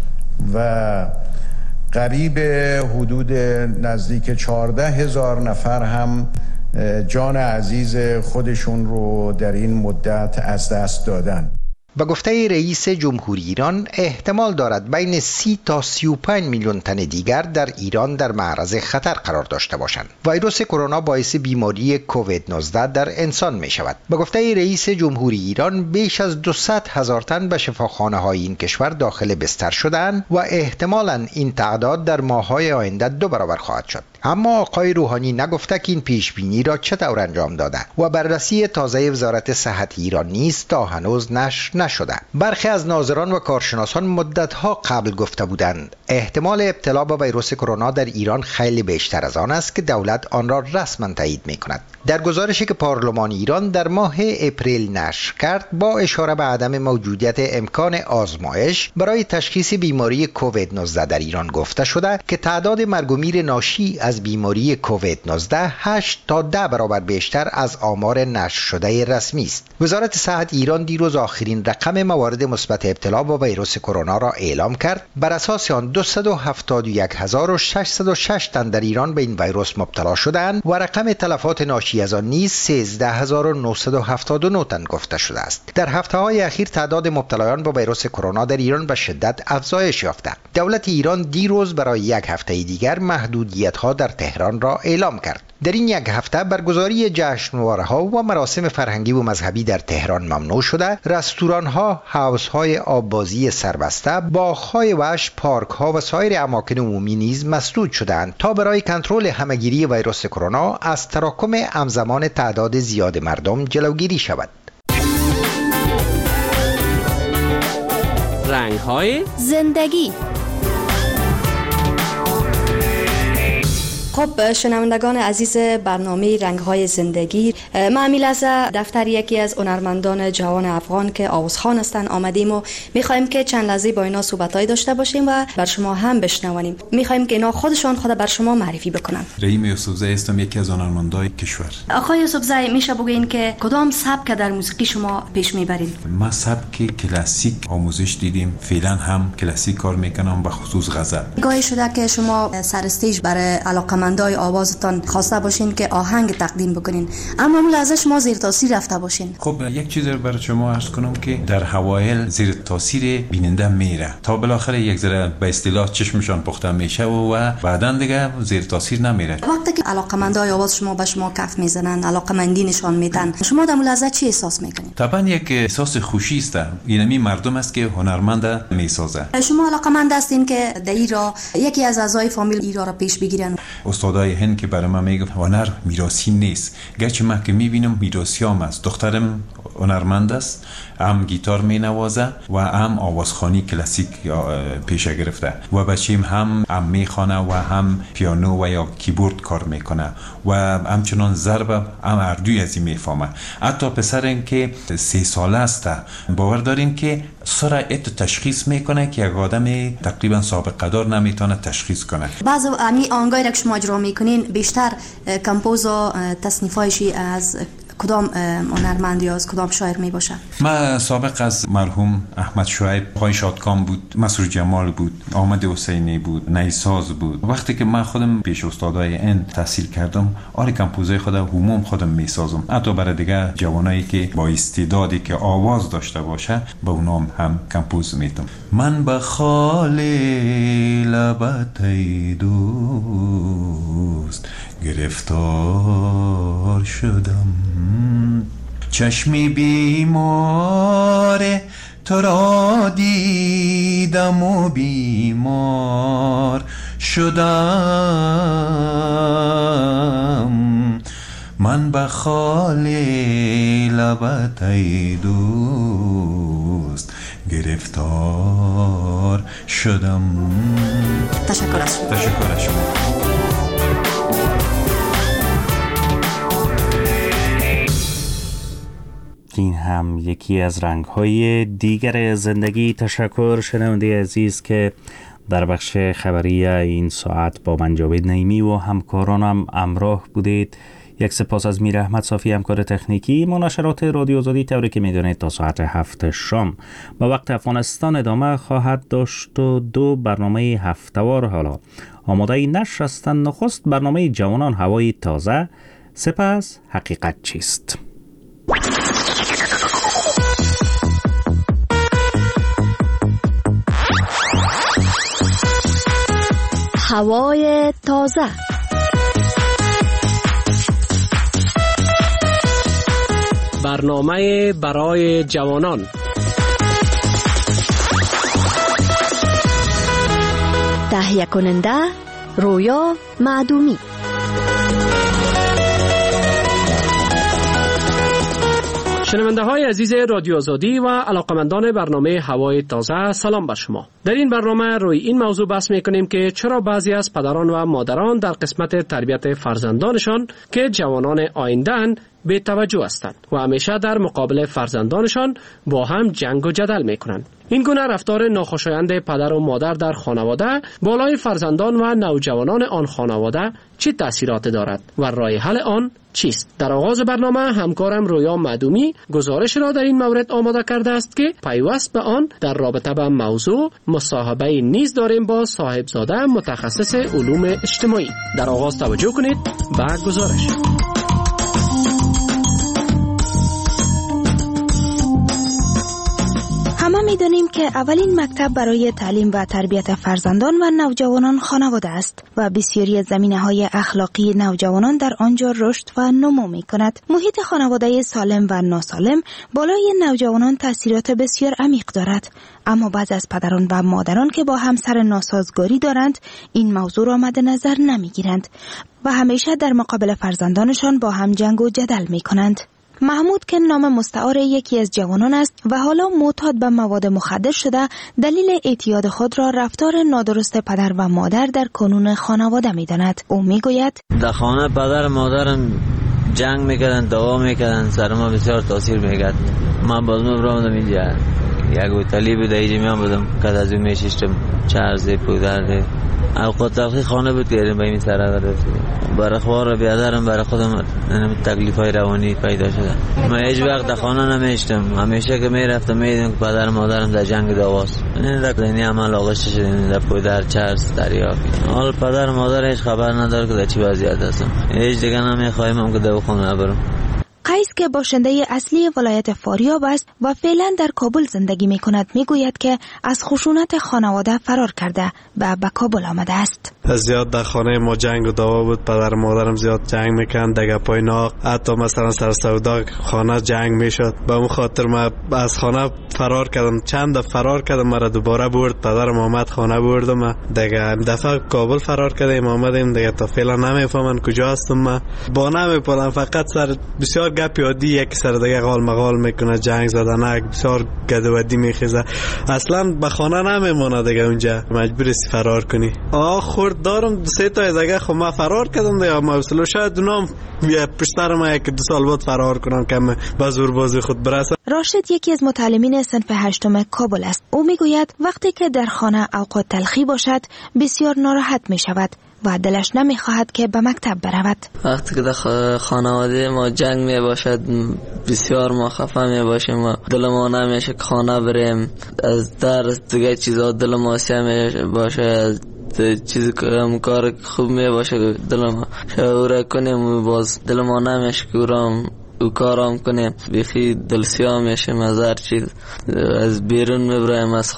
و قریب حدود نزدیک 14,000 نفر هم جان عزیز خودشون رو در این مدت از دست دادن. به گفته رئیس جمهوری ایران احتمال دارد بین 30 تا 35 میلیون تن دیگر در ایران در معرض خطر قرار داشته باشند. ویروس کرونا باعث بیماری کووید 19 در انسان می شود. به گفته رئیس جمهوری ایران بیش از 200,000 تن به شفاخانه های این کشور داخل بستر شدند و احتمالاً این تعداد در ماه‌های آینده 2 برابر خواهد شد. اما آقای روحانی نگفته که این پیش بینی را چطور انجام داده و بررسی تازه وزارت صحت ایران نیز تا هنوز نشر نشده. برخی از ناظران و کارشناسان مدت‌ها قبل گفته بودند احتمال ابتلا به ویروس کرونا در ایران خیلی بیشتر از آن است که دولت آن را رسما تایید می‌کند. در گزارشی که پارلمان ایران در ماه اپریل نشر کرد با اشاره به عدم موجودیت امکان آزمایش برای تشخیص بیماری کووید 19 در ایران گفته شده که تعداد مرگ و میر ناشی از بیماری کووید 19 8 تا 10 برابر بیشتر از آمار نشر شده رسمی است. وزارت صحت ایران دیروز آخرین رقم موارد مثبت ابتلا با ویروس کرونا را اعلام کرد. بر اساس آن 271,606 تن در ایران به این ویروس مبتلا شدند و رقم تلفات ناشی از آن نیز 13,979 تن گفته شده است. در هفته‌های اخیر تعداد مبتلایان با ویروس کرونا در ایران به شدت افزایش یافته. دولت ایران دیروز برای یک هفته دیگر محدودیت‌ها در تهران را اعلام کرد. در این یک هفته برگزاری جشنواره‌ها و مراسم فرهنگی و مذهبی در تهران ممنوع شده، رستوران‌ها، حوض‌های آببازی سربسته، باغ‌های وحش، پارک‌ها و سایر اماکن عمومی نیز مسدود شدند تا برای کنترل همهگیری ویروس کرونا از تراکم همزمان تعداد زیاد مردم جلوگیری شود. رنگ‌های زندگی. خب شنوندگان عزیز برنامه رنگ‌های زندگی، ما امیل از دفتر یکی از هنرمندان جوان افغان که آوازخوان هستند آمدیم و می‌خوایم که چند لحظه با اینا صحبت‌های داشته باشیم و بر شما هم بشنوانیم. می‌خوایم که اینا خود بر شما معرفی بکنن. رحیم یوسفزی هستم، یکی از هنرمندان کشور. آقای یوسفزی، میشه بگین که کدام سبک در موسیقی شما پیش میبرید؟ ما سبک کلاسیک آموزش دیدیم، فعلا هم کلاسیک کار میکنم، به خصوص غزل. گاهی شده که شما سر استیج برای علاقمندای آوازتان خواسته باشین که آهنگ تقدیم بکنین، اما اون لحظه شما زیر تاثیر رفته باشین. خب یک چیز رو برای شما عرض کنم که در اوایل زیر تاثیر بیننده میره تا بالاخره یک ذره به اصطلاح چشمشان پخته میشه و بعداً دیگه زیر تاثیر نمیره. وقتی که علاقمندای آواز شما به شما کف میزنن، علاقمندی نشان میدن، شما در اون لحظه چی احساس میکنین؟ طبعا یک احساس خوشی است. اینمی مردم است که هنرمند میسازه. شما علاقمند هستین که در ایران یکی از اعضای فامیل ایران را پیش بگیرن؟ استادای هند که برای من میگه هنر میراثی نیست، گرچه من که میبینم میراثیام است. دخترم هنرمند است، هم گیتار مینوازه و هم آوازخوانی کلاسیک پیشه گرفته و بچیم هم میخوانه و هم پیانو و یا کیبورد کار میکنه و همچنان ضرب هم اردوی از این میفهمه. حتی پسرم که 3 ساله است باور دارین که سرعت تشخیص میکنه که یک آدم تقریبا سابقه دار نمیتونه تشخیص کنه. بعض امی آهنگایی که شما اجرا میکنین بیشتر کمپوز و تصنیفایشی از کدام هنرمند یا از کدام شاعر می باشه؟ من سابق از مرحوم احمد شعیب، آقای شادکام بود، مسرور جمال بود، احمد حسینی بود، نیساز بود. وقتی که من خودم پیش استادای این تحصیل کردم، کمپوزای خودم هموم خودم میسازم. حتی برای دیگه جوانایی که با استعدادی که آواز داشته باشه با اونام هم کمپوز میتم. من به خال لبت ای دوست گرفتار شدم، چشمی بیمار تو را دیدم و بیمار شدم. من به خال لبت ای دوست گرفتار شدم. تشکر از شما. تشکر از شما. این هم یکی از رنگ‌های دیگر زندگی. تشکر شنونده عزیز که در بخش خبری این ساعت با من جاوید نعیمی و همکارانم همراه بودید. یک سپاس از میر احمد صافی همکار تکنیکی. مناشرات رادیو آزادی طوری که میدونید تا ساعت 7 شام با وقت افغانستان ادامه خواهد داشت و 2 برنامه هفته‌وار حالا آماده نشر هستند. نخست برنامه جوانان هوای تازه، سپس حقیقت چیست. هوای تازه. برنامه برای جوانان. تهیه کننده رویا معدومی. شنونده های عزیز رادیو آزادی و علاقمندان برنامه هوای تازه، سلام بر شما. در این برنامه روی این موضوع بحث میکنیم که چرا بعضی از پدران و مادران در قسمت تربیت فرزندانشان که جوانان آینده‌اند بی توجه هستند و همیشه در مقابل فرزندانشان با هم جنگ و جدل میکنند. این گونه رفتار ناخوشایند پدر و مادر در خانواده بالای فرزندان و نوجوانان آن خانواده چه تأثیرات دارد و راه حل آن چیست؟ در آغاز برنامه همکارم رویا معدومی گزارش را در این مورد آماده کرده است که پیوست به آن در رابطه با موضوع مصاحبه نیز داریم با صاحبزاده متخصص علوم اجتماعی. در آغاز توجه کنید به گزارش. همه می‌دانیم که اولین مکتب برای تعلیم و تربیت فرزندان و نوجوانان خانواده است و بسیاری از زمینه‌های اخلاقی نوجوانان در آنجا رشد و نمو می‌کند. محیط خانواده سالم و ناسالم بالای نوجوانان تأثیرات بسیار عمیق دارد، اما بعضی از پدران و مادران که با همسر ناسازگاری دارند این موضوع را مد نظر نمی‌گیرند و همیشه در مقابل فرزندانشان با هم جنگ و جدل می‌کنند. محمود که نام مستعار یکی از جوانان است و حالا معتاد به مواد مخدر شده، دلیل اعتیاد خود را رفتار نادرست پدر و مادر در کنون خانواده می‌داند. او می‌گوید در خانه پدر و مادرم جنگ می‌کردن، دعوا می‌کردن، سر ما بسیار تاثیر می‌کرد. من باز می‌برم اینجا یک هتلی بود، اینجا میام بودم که از اون میشیشتم چرز پودر اوقات تلخی خانه بود که به این طرف رسیدیم. برای خوار و بیادرم برای خودم تکلیف‌های روانی پیدا شده. من هیچ وقت در خانه نمیشتم، همیشه که میرفتم میدیدم که پدر و مادرم در جنگ دعواست. این در دینی عمل آغشته شدیم در پودر چرس دریا. حال پدر و مادر هیچ خبر نداره که در چی وضعیت هستم. هیچ دیگه نمیخوایم که دواخانه برم. قیس که باشنده اصلی ولایت فاریاب است و فعلا در کابل زندگی می کند میگوید که از خشونت خانواده فرار کرده و به کابل آمده است. زیاد در خانه ما جنگ و دعوا بود، پدر مادرم زیاد جنگ میکردن، دگه پای ناق، حتی مثلا سر سودا خانه جنگ میشد. به اون خاطر من از خانه فرار کردم، چند دفعه فرار کردم، مرا دوباره برد پدرم آمد خانه بردم. دگه دفعه کابل فرار کردیم آمدیم، دگه تا فعلا نمیفهمن کجا هستم. من با نمیپرم، فقط سر بسیار گپ یادی یک سر دیگه قال مقال میکنه، جنگ زدن بسیار گدودی میخیزه، اصلا به خانه نمیمونه دیگه، اونجا مجبوری فرار کنی. خورد دارم سه تا دیگه، خب من فرار کردم دیگه، ما شاید اونام پشتر ما یک 2 سال بعد فرار کنم که به زور بازی خود برسم. راشد یکی از متعلمین صنف 8 کابل است. او میگوید وقتی که در خانه اوقات تلخی باشد بسیار ناراحت می شود و دلش نمیخواهد که به مکتب برود. وقتی که در خانواده ما جنگ می باشد بسیار ما خفه می باشیم و دل ما نمیشه که خانه بریم، از درس دیگه چیزا دل ما سیاه می باشه، چیزی که کار خوب می باشه دل ما شعور کنیم، باز دل ما نمیشه که او کارام کنیم، بیخی دل سیاه میشیم از هر چیز، از بیرون میبرایم از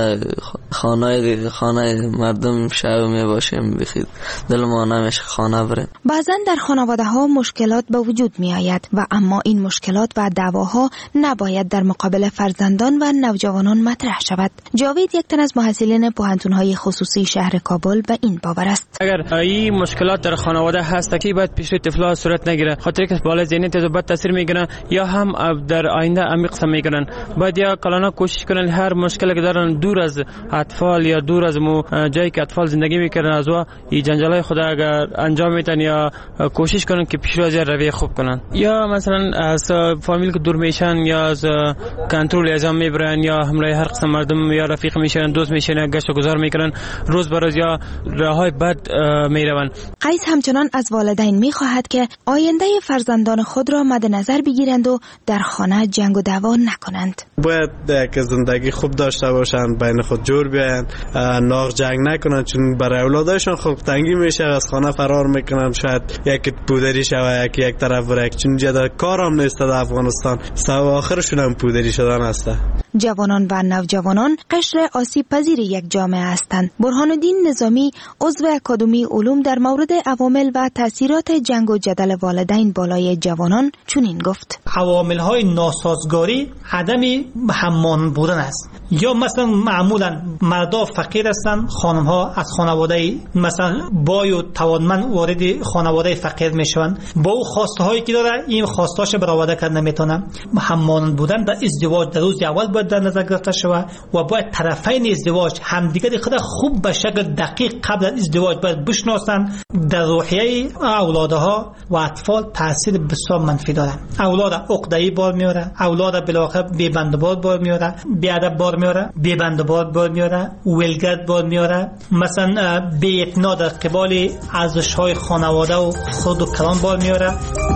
خانه مردم شب میباشیم، بیخی دل ما نمیشه خانه بریم. بعضا در خانواده ها مشکلات به وجود می آید و اما این مشکلات و دعواها نباید در مقابل فرزندان و نوجوانان مطرح شود. جاوید یک تن از محصلین پوهنتون‌های خصوصی شهر کابل به این باور است. اگر این مشکلات در خانواده هست که باید پیش روی طفلا صورت نگیره، خاطر که بالا ذهنیت بد تاثیر میگیرن یا هم در آینده عمیق سم میگیرن. باید یا کلانا کوشش کنن هر مشکلی که دارن دور از اطفال یا دور از جایی که اطفال زندگی میکنن از این جنجالای خود اگر انجام میدن یا کوشش کنن که پیش روی رویه خوب کنن، یا مثلا از فامیل که دور میشن یا از کنترل اعزام میبرن یا همراه هر قسم مردم یا رفیق میشن، دوست میشن، گشت و گذار میکنن، روز به روز یا راههای بد میروند. قیس همچنان از والدین میخواهد که آینده فرزندان خود را مد نظر بگیرند و در خانه جنگ و دعوا نکنند. باید یک زندگی خوب داشته باشند، بین خود جور بیاین، ناغ جنگ نکنند، چون برای اولادشون خوب تنگی میشه، از خانه فرار میکنن، شاید یک پودری شوه یک طرف بره، چون جدا کارم نیست در افغانستان، آخرشون هم پودری شدن است. جوانان و نوجوانان قشر آسیب پذیر یک جامعه هستند. برهان الدین نظامی عضو اکادمی علوم در مورد عوامل و تاثیرات جنگ و جدل والدین بالای جوانان چنین گفت: عوامل های ناسازگاری عدم هممان بودن است. یا مثلا معمولا مردا فقیر هستند، خانم ها از خانواده مثلا بای و توانمند وارد خانواده فقیر میشوند، با او خواسته هایی که داره این خواستاش برآورده کردن نمیتونه. هممان بودن در ازدواج در روز اول باید در نظر گرفته شود و باید طرفین ازدواج همدیگر خود خوب به شکل دقیق قبل از ازدواج باید بشناسند. در روحیه اولادها و اطفال تاثیر بسیار منفی داره. اولاد عقده‌ای بار میاره، اولاد بالاخره بی بندبار بار میاره، بی ادب بار میاره، بی بندبار بار میاره، ولگرد بار میاره، مثلا بی اعتنا در قبال ارزش‌های خانواده و خود و کلام بار میاره.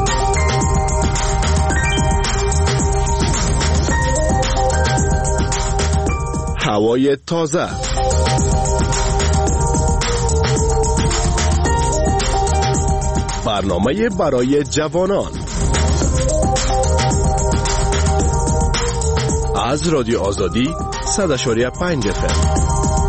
هوای تازه، برنامه برای جوانان از رادیو آزادی 100.5 FM.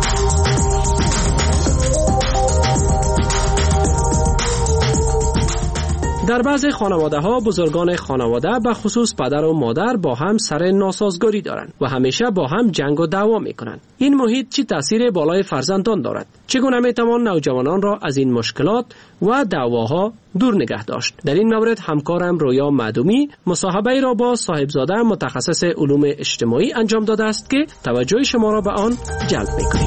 در بعضی خانواده ها بزرگان خانواده به خصوص پدر و مادر با هم سر ناسازگاری دارند و همیشه با هم جنگ و دعوا میکنند. این محیط چه تاثیر بالای فرزندان دارد؟ چگونه میتوان نوجوانان را از این مشکلات و دعواها دور نگه داشت؟ در این مورد همکارم رویا معدومی مصاحبه را با صاحبزاده متخصص علوم اجتماعی انجام داده است که توجه شما را به آن جلب میکنیم.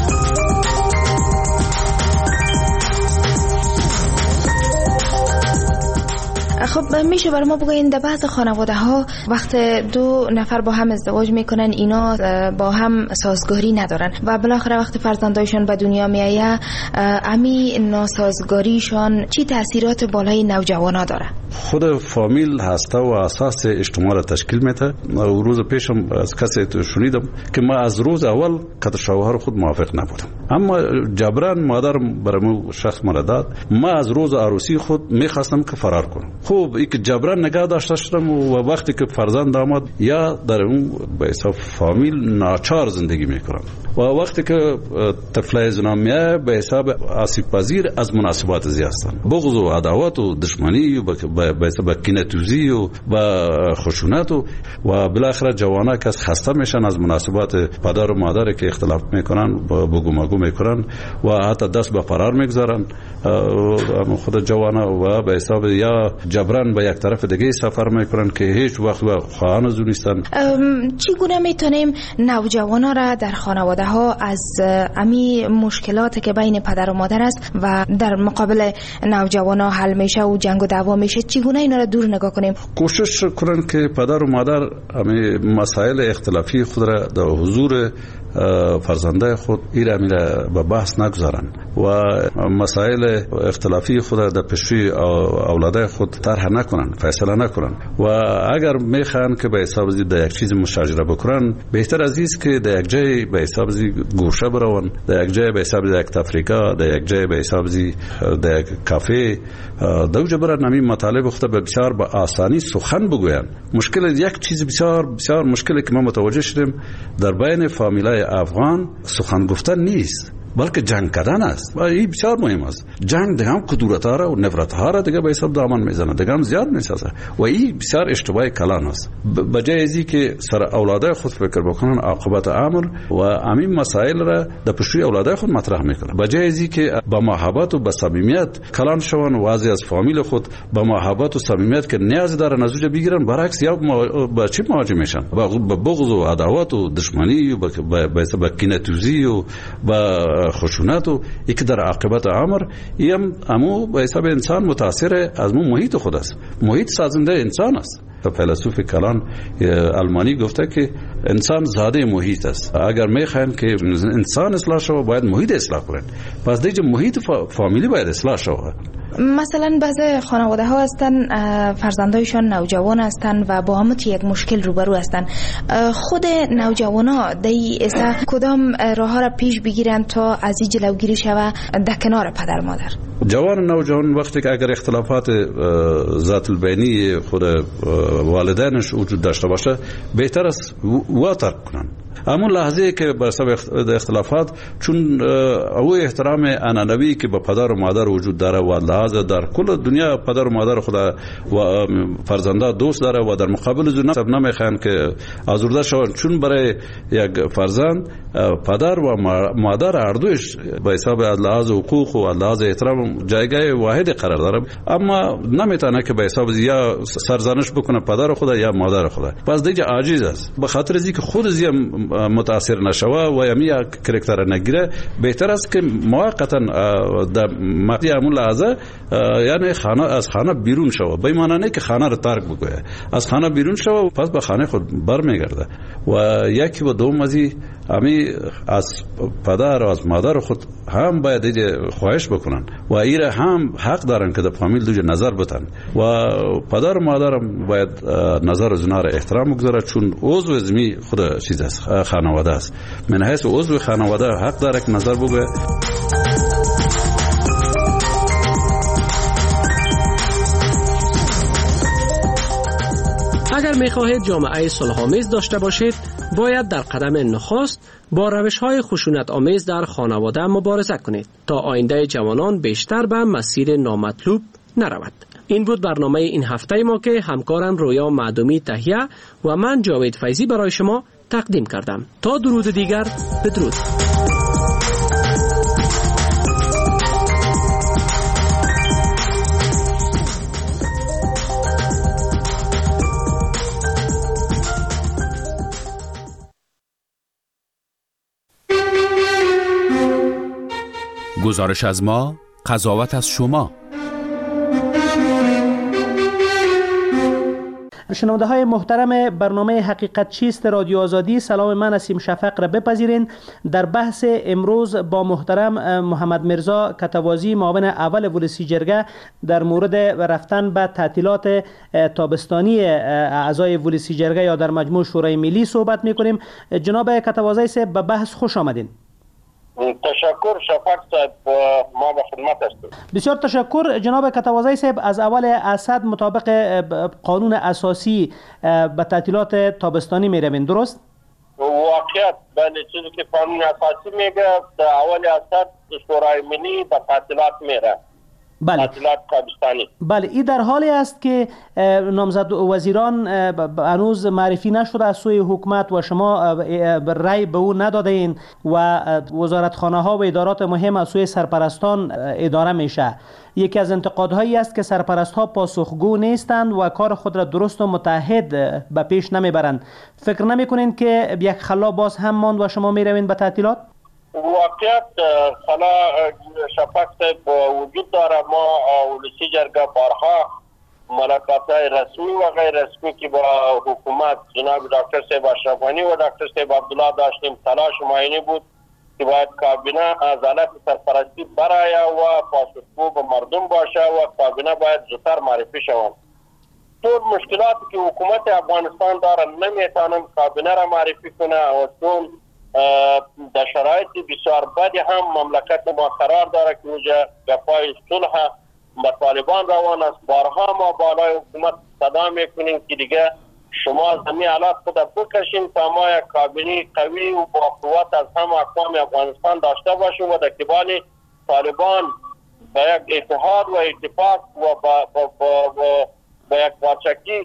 خب میشه برای ما بگوین در بعض خانواده ها وقت دو نفر با هم ازدواج میکنن اینا با هم سازگاری ندارن و بالاخره وقت فرزندایشون به دنیا میایه امی ناسازگاریشون چی تاثیرات بالای نوجوانا داره؟ خود فامیل هسته و اساس اجتماع را تشکیل میده. روز پیشم از کسی شنیدم که ما از روز اول که شوهر خود موافق نبودم، اما جبران مادر برام شخص مرا داد. ما از روز عروسی خود میخواستم که فرار کنم. خوب این که جبران نگاه داشته شدم و وقتی که فرزند آمد یا در اون به حساب فامیل ناچار زندگی میکنم و وقتی که طفل زنا میاد به حساب آسیب پذیر از مناسبات زیاد هستند. بغض و عداوت و دشمنی و به حساب کینه‌توزی و خشونت و بالاخره جوانا که خسته میشن از مناسبات پدر و مادر که اختلاف میکنن بگو مگو میکنن و حتی دست به فرار میگذارن خود جوانا و به حساب یا جبران به یک طرف دیگه سفر میکنن که هیچ وقت به خواهان زو نیستن. چگونه میتونیم نوجوانا را در خانواده ها از امی مشکلاتی که بین پدر و مادر است و در مقابل نوجوانا حل میشه و جنگ و دعوا میشه چگونه اینا را دور نگاه کنیم؟ کوشش کنن که پدر و مادر امی مسائل اختلافی خود را در حضور فرزنده خود ایره به بحث نگذارن و مسائل اختلافی خود را در پیشوی اولاده خود طرح نکنن، فیصله نکنن و اگر میخوان که به حساب زی در یک چیز مشاجره بکنن بهتر از است که در یک جای به حساب زی گوشه برون، در یک جای به حساب زی یک تفریقه، در یک جای به حساب زی در یک کافه دوجه برن همین مطالب خود به بسیار به آسانی سخن بگوین. مشکل یک چیز بسیار بسیار مشکلی که ما متوجه شدیم در بین فامیلای افغان سخن گفتن نیست بلکه جنگ کردن است و این بسیار مهم است. جنگ دیگه هم کدورت ها را و نفرت ها را دیگه به حساب دامن میزنه، دیگه هم زیاد میسازه و این بسیار اشتباه کلان است. بجای ازی که سر اولاده خود فکر بکنن عاقبت امر و همین مسائل را در پیشوی اولاده خود مطرح میکنن، بجای ازی که با محبت و با صمیمیت کلان شون و از فامیل خود با محبت و صمیمیت که نیاز دارن از اونجا بگیرن، برعکس یا با چی مواجه میشن؟ با بغض و عداوت و دشمنی و با کینه‌توزی و با خشونت و یک در عاقبت امر ایم امو به حساب انسان متاثر از محیط خود است. محیط سازنده انسان است. فیلسوف کلان آلمانی گفته که انسان زاده محیط است. اگر میخواین که انسان اصلاح شود باید محیط اصلاح کنند. پس دیگه محیط فامیلی باید اصلاح شود. مثلا بعضی خانواده ها هستن فرزندایشان نوجوان هستن و با هم یک مشکل روبرو هستن. خود نوجوان ها دی ایسا کدام راه ها را پیش بگیرن تا از این جلوگیری شود در کنار پدر مادر؟ جوان نوجوان وقتی که اگر اختلافات ذات البینی خود والدینش وجود داشته باشه بهتر است و ترک کنن. اما لحظه که بر سبب اختلافات چون او احترام انانوی که به پدر و مادر وجود داره و لحظه در کل دنیا پدر و مادر خدا و فرزنده دوست داره و در مقابل زنا سب نمیخوان که آزرده شوند، چون برای یک فرزند پدر و مادر هر دوش به حساب از لحاظ حقوق و لحاظ احترام جایگاه واحد قرار داره، اما نمیتونه که به حساب یا سرزنش بکنه پدر خدا یا مادر خدا. پس دیگه عاجز است. به خاطر از اینکه خود زی متاثر نشوه و یمی کرکتر نگیره بهتر است که موقتا در مقطع همون لحظه یعنی خانه از خانه بیرون شوه، به معنی نه که خانه رو ترک بکنه، از خانه بیرون شوه پس به خانه خود برمیگرده و یکی و دوم ازی همی از پدر و از مادر خود هم باید خواهش بکنن و ایره هم حق دارن که در فامیل دوجه نظر بتن و پدر و مادر هم باید نظر از اونها را احترام بگذاره، چون عضو زمی خود چیز است، خانواده است. من حیث عضو خانواده حق داره که نظر بگه. اگر اگر می‌خواهید جامعه صلح‌آمیز داشته باشید، باید در قدم نخست با روش‌های خشونت‌آمیز در خانواده مبارزه کنید تا آینده جوانان بیشتر به مسیر نامطلوب نرود. این بود برنامه این هفته ما که همکارم رویا معدومی تهیه و من جاوید فیضی برای شما تقدیم کردم. تا درود دیگر، بدرود. گزارش از ما، قضاوت از شما. شنونده های محترم برنامه حقیقت چیست رادیو آزادی، سلام من نسیم شفق را بپذیرین. در بحث امروز با محترم محمد مرزا کتوازی معاون اول ولسی جرگه در مورد رفتن به تعطیلات تابستانی اعضای ولسی جرگه یا در مجموع شورای ملی صحبت میکنیم. جناب کتوازی صاحب به بحث خوش آمدین. تشکر شفق صاحب، ما به خدمت هستیم. بسیار تشکر جناب کتوازی صاحب. از اول اسد مطابق قانون اساسی به تعطیلات تابستانی می روین، درست؟ واقعیت بله، چیزی که قانون اساسی میگه در اول اسد شورای ملی به تعطیلات میره. بله. تعطیلات تابستانی. بله، این در حالی است که نامزد وزیران هنوز معرفی نشده از سوی حکومت و شما رأی به او نداده این و وزارتخانه ها و ادارات مهم از سوی سرپرستان اداره میشه. یکی از انتقادهایی است که سرپرست ها پاسخگو نیستند و کار خود را درست و متحد به پیش نمیبرند. فکر نمیکنین که یک خلا باز هم ماند و شما میروین به تعطیلات؟ واقعیت خلا شفق صاحب وجود داره. ما ولسی جرگه بارها ملاقات‌های رسمی و غیر رسمی که با حکومت جناب دکتر صاحب اشرف غنی و دکتر صاحب عبدالله داشتیم. تلاش معینی بود که باید کابینه از حالت سرپرستی برای و پاسخگو به مردم باشه و کابینه باید زودتر معرفی شود. طور مشکلاتی که حکومت افغانستان داره نمیتونن کابینه را معرفی کنه و چون در شرایط بسیار بدی هم مملکت ما قرار داره که اونجا گپای صلح با طالبان روان است. بارها ما بالای حکومت صدا میکنیم که دیگه شما زمین حالات خود بکشین تا ما یک کابینه قوی و با قوت از هم اقوام افغانستان داشته باشیم و در قبال طالبان به یک اتحاد و اتفاق و با یک پارچگی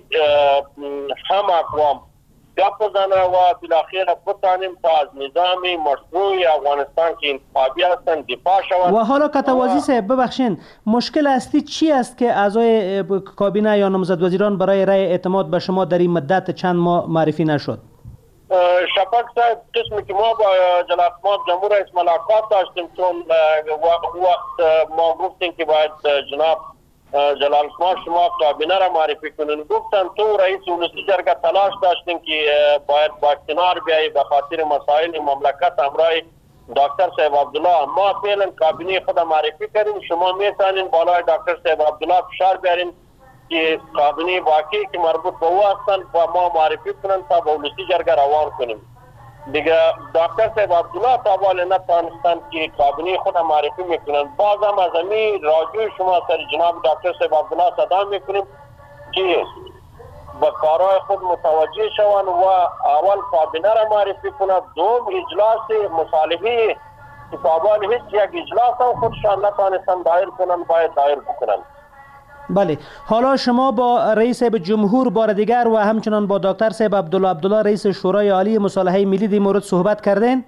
هم اقوام گپ بزنه و بالاخره بتانیم تا از نظام مشروع افغانستان که انتخابی هستن دفاع شود. و حالا کتوازی صاحب ببخشین، مشکل اصلی چی است که اعضای کابینه یا نامزد وزیران برای رأی اعتماد به شما در این مدت چند ماه معرفی نشد؟ شفق صاحب، قسمی که ما با جناب جمهور رئیس ملاقات داشتیم چون وقت ما گفتیم که باید جناب جلال شما کابینه را معرفی کنین، گفتن تو رئیس ولسی جرگه تلاش داشتین که باید با کنار بیایی به خاطر مسائل مملکت همراه دکتر صاحب عبدالله. ما فعلا کابینه خود معرفی کردیم. شما میتونین بالای دکتر صاحب عبدالله فشار بیارین که کابینه واقعی که مربوط به او هستن و ما معرفی کنن تا به ولسی جرگه روان کنیم. دیگه دکتر صاحب عبدالله تا حال نتوانستن که کابینه خود معرفی میکنن. باز هم از امی راجع شما سر جناب دکتر صاحب عبدالله صدا میکنیم که به کارهای خود متوجه شوند و اول کابینه را معرفی کنند. دوم اجلاس مصالحه که تا حال هیچ یک اجلاس هم خودشان نتوانستن دایر کنن، باید دایر بکنن. بله، حالا شما با رئیس جمهور بار دیگر و همچنان با دکتر صاحب عبدالله رئیس شورای عالی مصالحه ملی در مورد صحبت کردین؟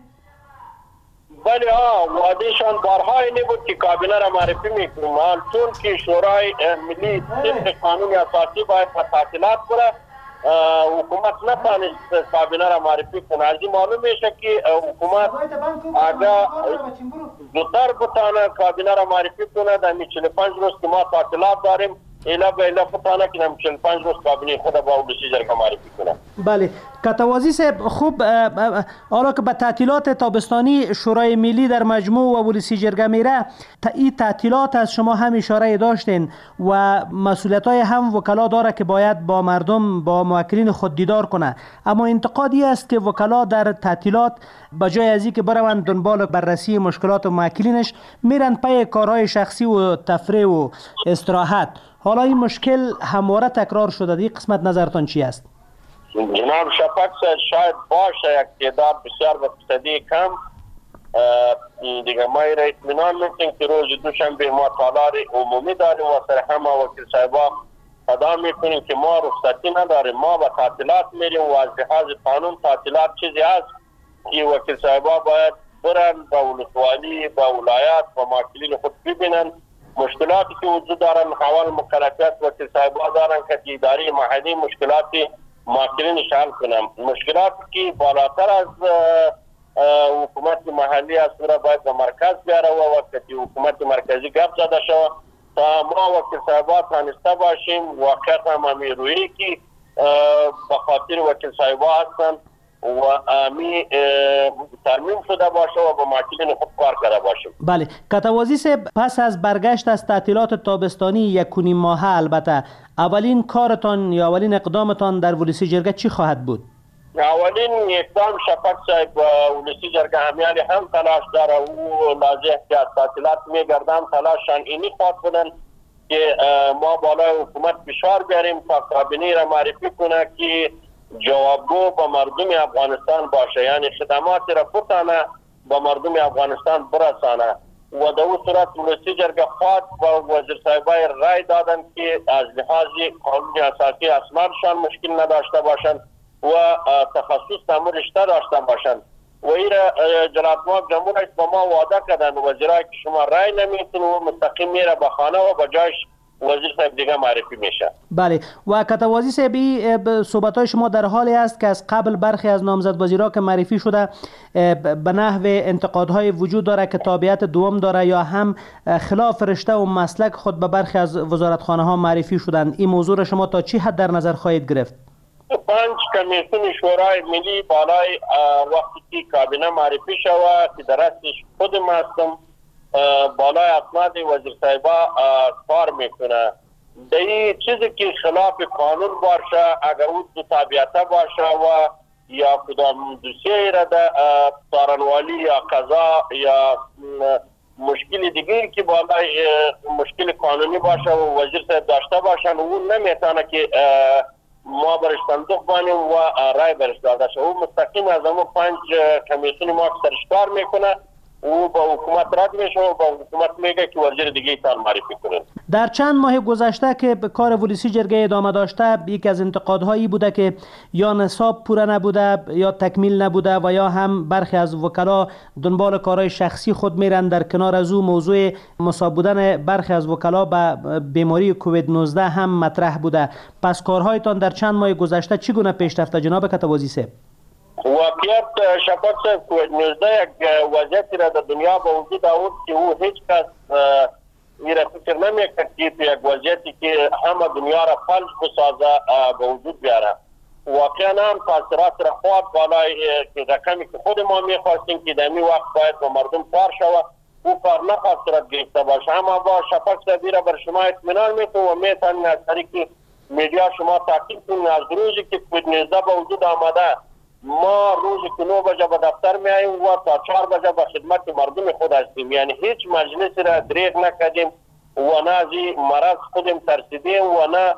بله وعدهشان بارها اینه بود که کابینه را معرفی میکنیم. چون که شورای ملی طبق قانون اساسی باید به تعطیلات کنه، حکومت نتوانست کابینه را معرفی کنه. از این معلوم میشه که حکومت اگر زودتر بتانه کابینه را معرفی کنه در 45 روز که ما تعطیلات داریم ایلا به ایلا بتانه که در 45 روز کابینه خود با ولسی جرگه معرفی کنه. بله کتوازی صاحب، خوب حالا که به تعطیلات تابستانی شورای ملی در مجموع و ولسی جرگه میره، این تعطیلات از شما هم اشاره داشتین و مسئولیت‌های هم وکلا داره که باید با مردم با موکلین خود دیدار کنه، اما انتقادی است که وکلا در تعطیلات بجای از اینکه بروند دنبال بررسی مشکلات موکلینش میرن پی کارهای شخصی و تفریح و استراحت. حالا این مشکل همواره تکرار شده، این قسمت نظرتان چی است؟ جناب شفق شاید باشه یک تعداد بسیار به فیصدی کم. دیگه ما را اطمینان میکنیم که روز دوشنبه ما تالار عمومی داریم و سر همه وکیل صاحبا صدا میکنیم که ما رخصتی نداریم، ما به تعطیلات میریم و از لحاظ قانون تعطیلات چیزی هست که وکیل صاحبا باید برن با ولسوالی با ولایت و ماکلین خود ببینن مشکلاتی که وجود دارن. حوال مکلفیت وکیل صاحبا دارن که اداره محلی مشکلاتی ماکلینش حل کنن. مشکلاتی که بالاتر از حکومت محلی است را باید به مرکز بیاره و وقتی حکومت مرکزی گپ زده شود تا ما وکیل صاحبا تانسته باشیم واقعیت هم همی رویی که به خاطر وکیل صاحبا هستن و همی ترمیم شده باشه و به ماکلین خود کار کرده باشیم. بله کتوازی صاحب، پس از برگشت از تعطیلات تابستانی 1.5 ماه البته اولین کارتان یا اولین اقدامتان در ولسی جرگه چی خواهد بود؟ اولین اقدام شفق صاحب ولسی جرگه همیانی هم تلاش داره او لازم که از تعطیلات میگردن تلاششان اینی خواهد بودن که ما بالای حکومت فشار بیاریم تا کابینه را معرفی کنه که جوابگو به مردم افغانستان باشه، یعنی خدماتی را بتانه به مردم افغانستان برسانه و در اون صورت ولسی جرگه خواهد با وزیر صاحبای رای دادن که از لحاظ قانون اساسی اسنادشان مشکل نداشته باشند و تخصص تامر رشته داشته باشند و این جناب جمهور رئیس با ما وعده کردن وزیرایی که شما رای نمیتون و مستقیم میره به خانه و به جایش وزیر صاحب دیگه معرفی میشه. بله و کتوازی صاحبی صحبت‌های شما در حالی است که از قبل برخی از نامزد وزیرا که معرفی شده به نحو انتقادهای وجود داره که تابعیت دوم داره یا هم خلاف رشته و مسلک خود به برخی از وزارتخانه ها معرفی شدند. این موضوع را شما تا چی حد در نظر خواهید گرفت؟ 5 کمیسیون شورای ملی بالای وقتی که کابینه معرفی شود که درستش خودم هستم بالای اسناد وزیر صاحبا کار میکنه. این چیزی که خلاف قانون باشه اگر او دو تابعیته باشه و یا کدام دوسیه را ده سارنوالی یا قضا یا مشکل دیگه که بالای مشکل قانونی باشه و وزیر صاحب داشته باشن اون نمیتونه که ما برش صندوق بانیم و رای برش داده شد. او مستقیم از همون 5 کمیسیون ما سرش کار میکنه او با حکومت رد میشه و با حکومت میگه که وزیر دیگه ایتان معرفی کنه. در چند ماه گذشته که کار ولسی جرگه ادامه داشته یکی از انتقادهایی بوده که یا نصاب پوره نبوده یا تکمیل نبوده و یا هم برخی از وکلا دنبال کارهای شخصی خود میرن. در کنار از او موضوع مصاب بودن برخی از وکلا به بیماری کووید 19 هم مطرح بوده. پس کارهایتان در چند ماه گذشته چگونه پیش رفته جناب کتوازی صاحب؟ واقعیت شفق صاحب کووید 19 یک وضعیتی را در دنیا به وجود آورد که او هیچ کس این را فکر نمیکرد که یک وضعیتی که همه دنیا را فلج بسازه به وجود بیاره. واقعا هم تاثیرات را خواهد بالای رقمی که خود ما میخواستیم که در این وقت باید به مردم کار شود او کار نخواست صورت گرفته باشه. اما با شفق صاحبی را بر شما اطمینان میتون و میتونید از طریق میدیا شما تحقیق کنید از روزی که کووید 19 به وجود آمده ما روزی که 9 بجه به دفتر می آییم و تا 4 بجه به خدمت مردم خود هستیم، یعنی هیچ مجلسی را دریغ نکردیم و نه از مرض خودم ترسیدیم و نه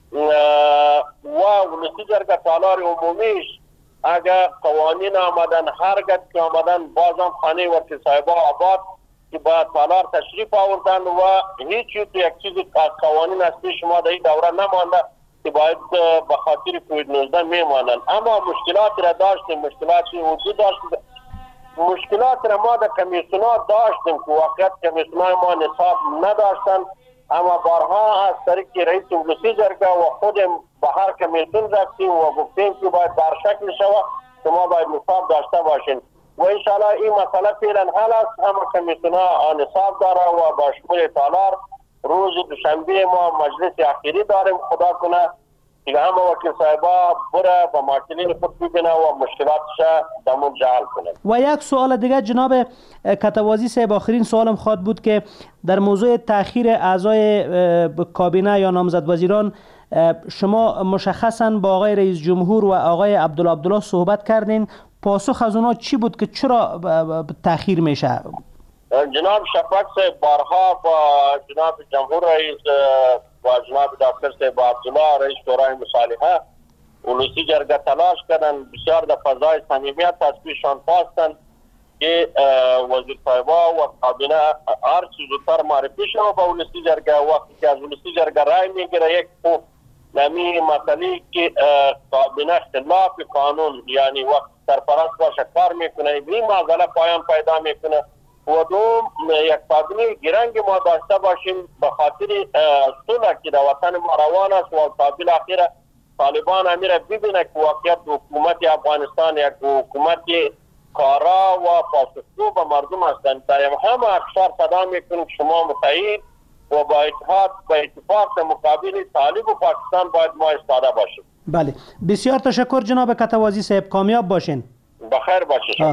و ولسی جرگه تالار عمومیش اگر قوانین آمدن هرگز که آمدن بازم خانه وکیل صاحبا آباد که با تالار تشریف آوردن و هیچ یک چیزی از قوانین اصلی شما در این دوره نمانده که باید به خاطر کووید 19 میمانند. اما مشکلات را داشتیم، مشکلاتی وجود داشتیم، مشکلات را ما در کمیسیونات داشتیم که واقعیت کمیسیونات ما نصاب نداشتن. اما بارها از طریق رئیس ولسی جرگه و خودم به هر کمیسیون رفتیم و گفتیم که باید بر شکل شود که ما باید نصاب داشته باشیم و انشاءالله این مسئله فعلا حل است. همه کمیسیونات نصاب داره و با شمول تالار روز دوشنبه ما مجلس اخیری داریم. خدا کنه که همه وکیل صاحبا بره با ماکلین خود ببینه و مشکلاتش دمون جعل کنه. و یک سوال دیگه جناب کتوازی صاحب، آخرین سوالم خواهد بود که در موضوع تأخیر اعضای کابینه یا نامزد وزیران شما مشخصا با آقای رئیس جمهور و آقای عبدالله صحبت کردین. پاسخ از اونا چی بود که چرا تأخیر میشه؟ جناب شفق صاحب بارها با جناب جمهور رئیس و جناب دکتر صاحب عبدالله رئیس شورای مصالحه ولسی جرگه تلاش کردن، بسیار در فضای صمیمیت از پیشان خواستند که وزیر صاحبا و کابینه هر چیز زودتر معرفی شود به ولسی جرگه. وقتی که از ولسی جرگه رای میگیره یک نمی مسئله که کابینه خلاف قانون یعنی وقت سرپرست باشه کار میکنه، این معضله پایان پیدا میکنه. و دوم یک کابینه گرنگ ما داشته باشیم به خاطر صلح که در وطن ما روان است و تا بالاخره طالبان امیر ببینه که واقعیت حکومت افغانستان یک حکومت کارا و پاسخگو به مردم هستند. در همه اقشار صدا میکنیم شما متحد و با اتفاق مقابل طالب و پاکستان باید ما ایستاده باشیم. بله، بسیار تشکر جناب کتوازی صاحب، کامیاب باشین. بخیر باشید.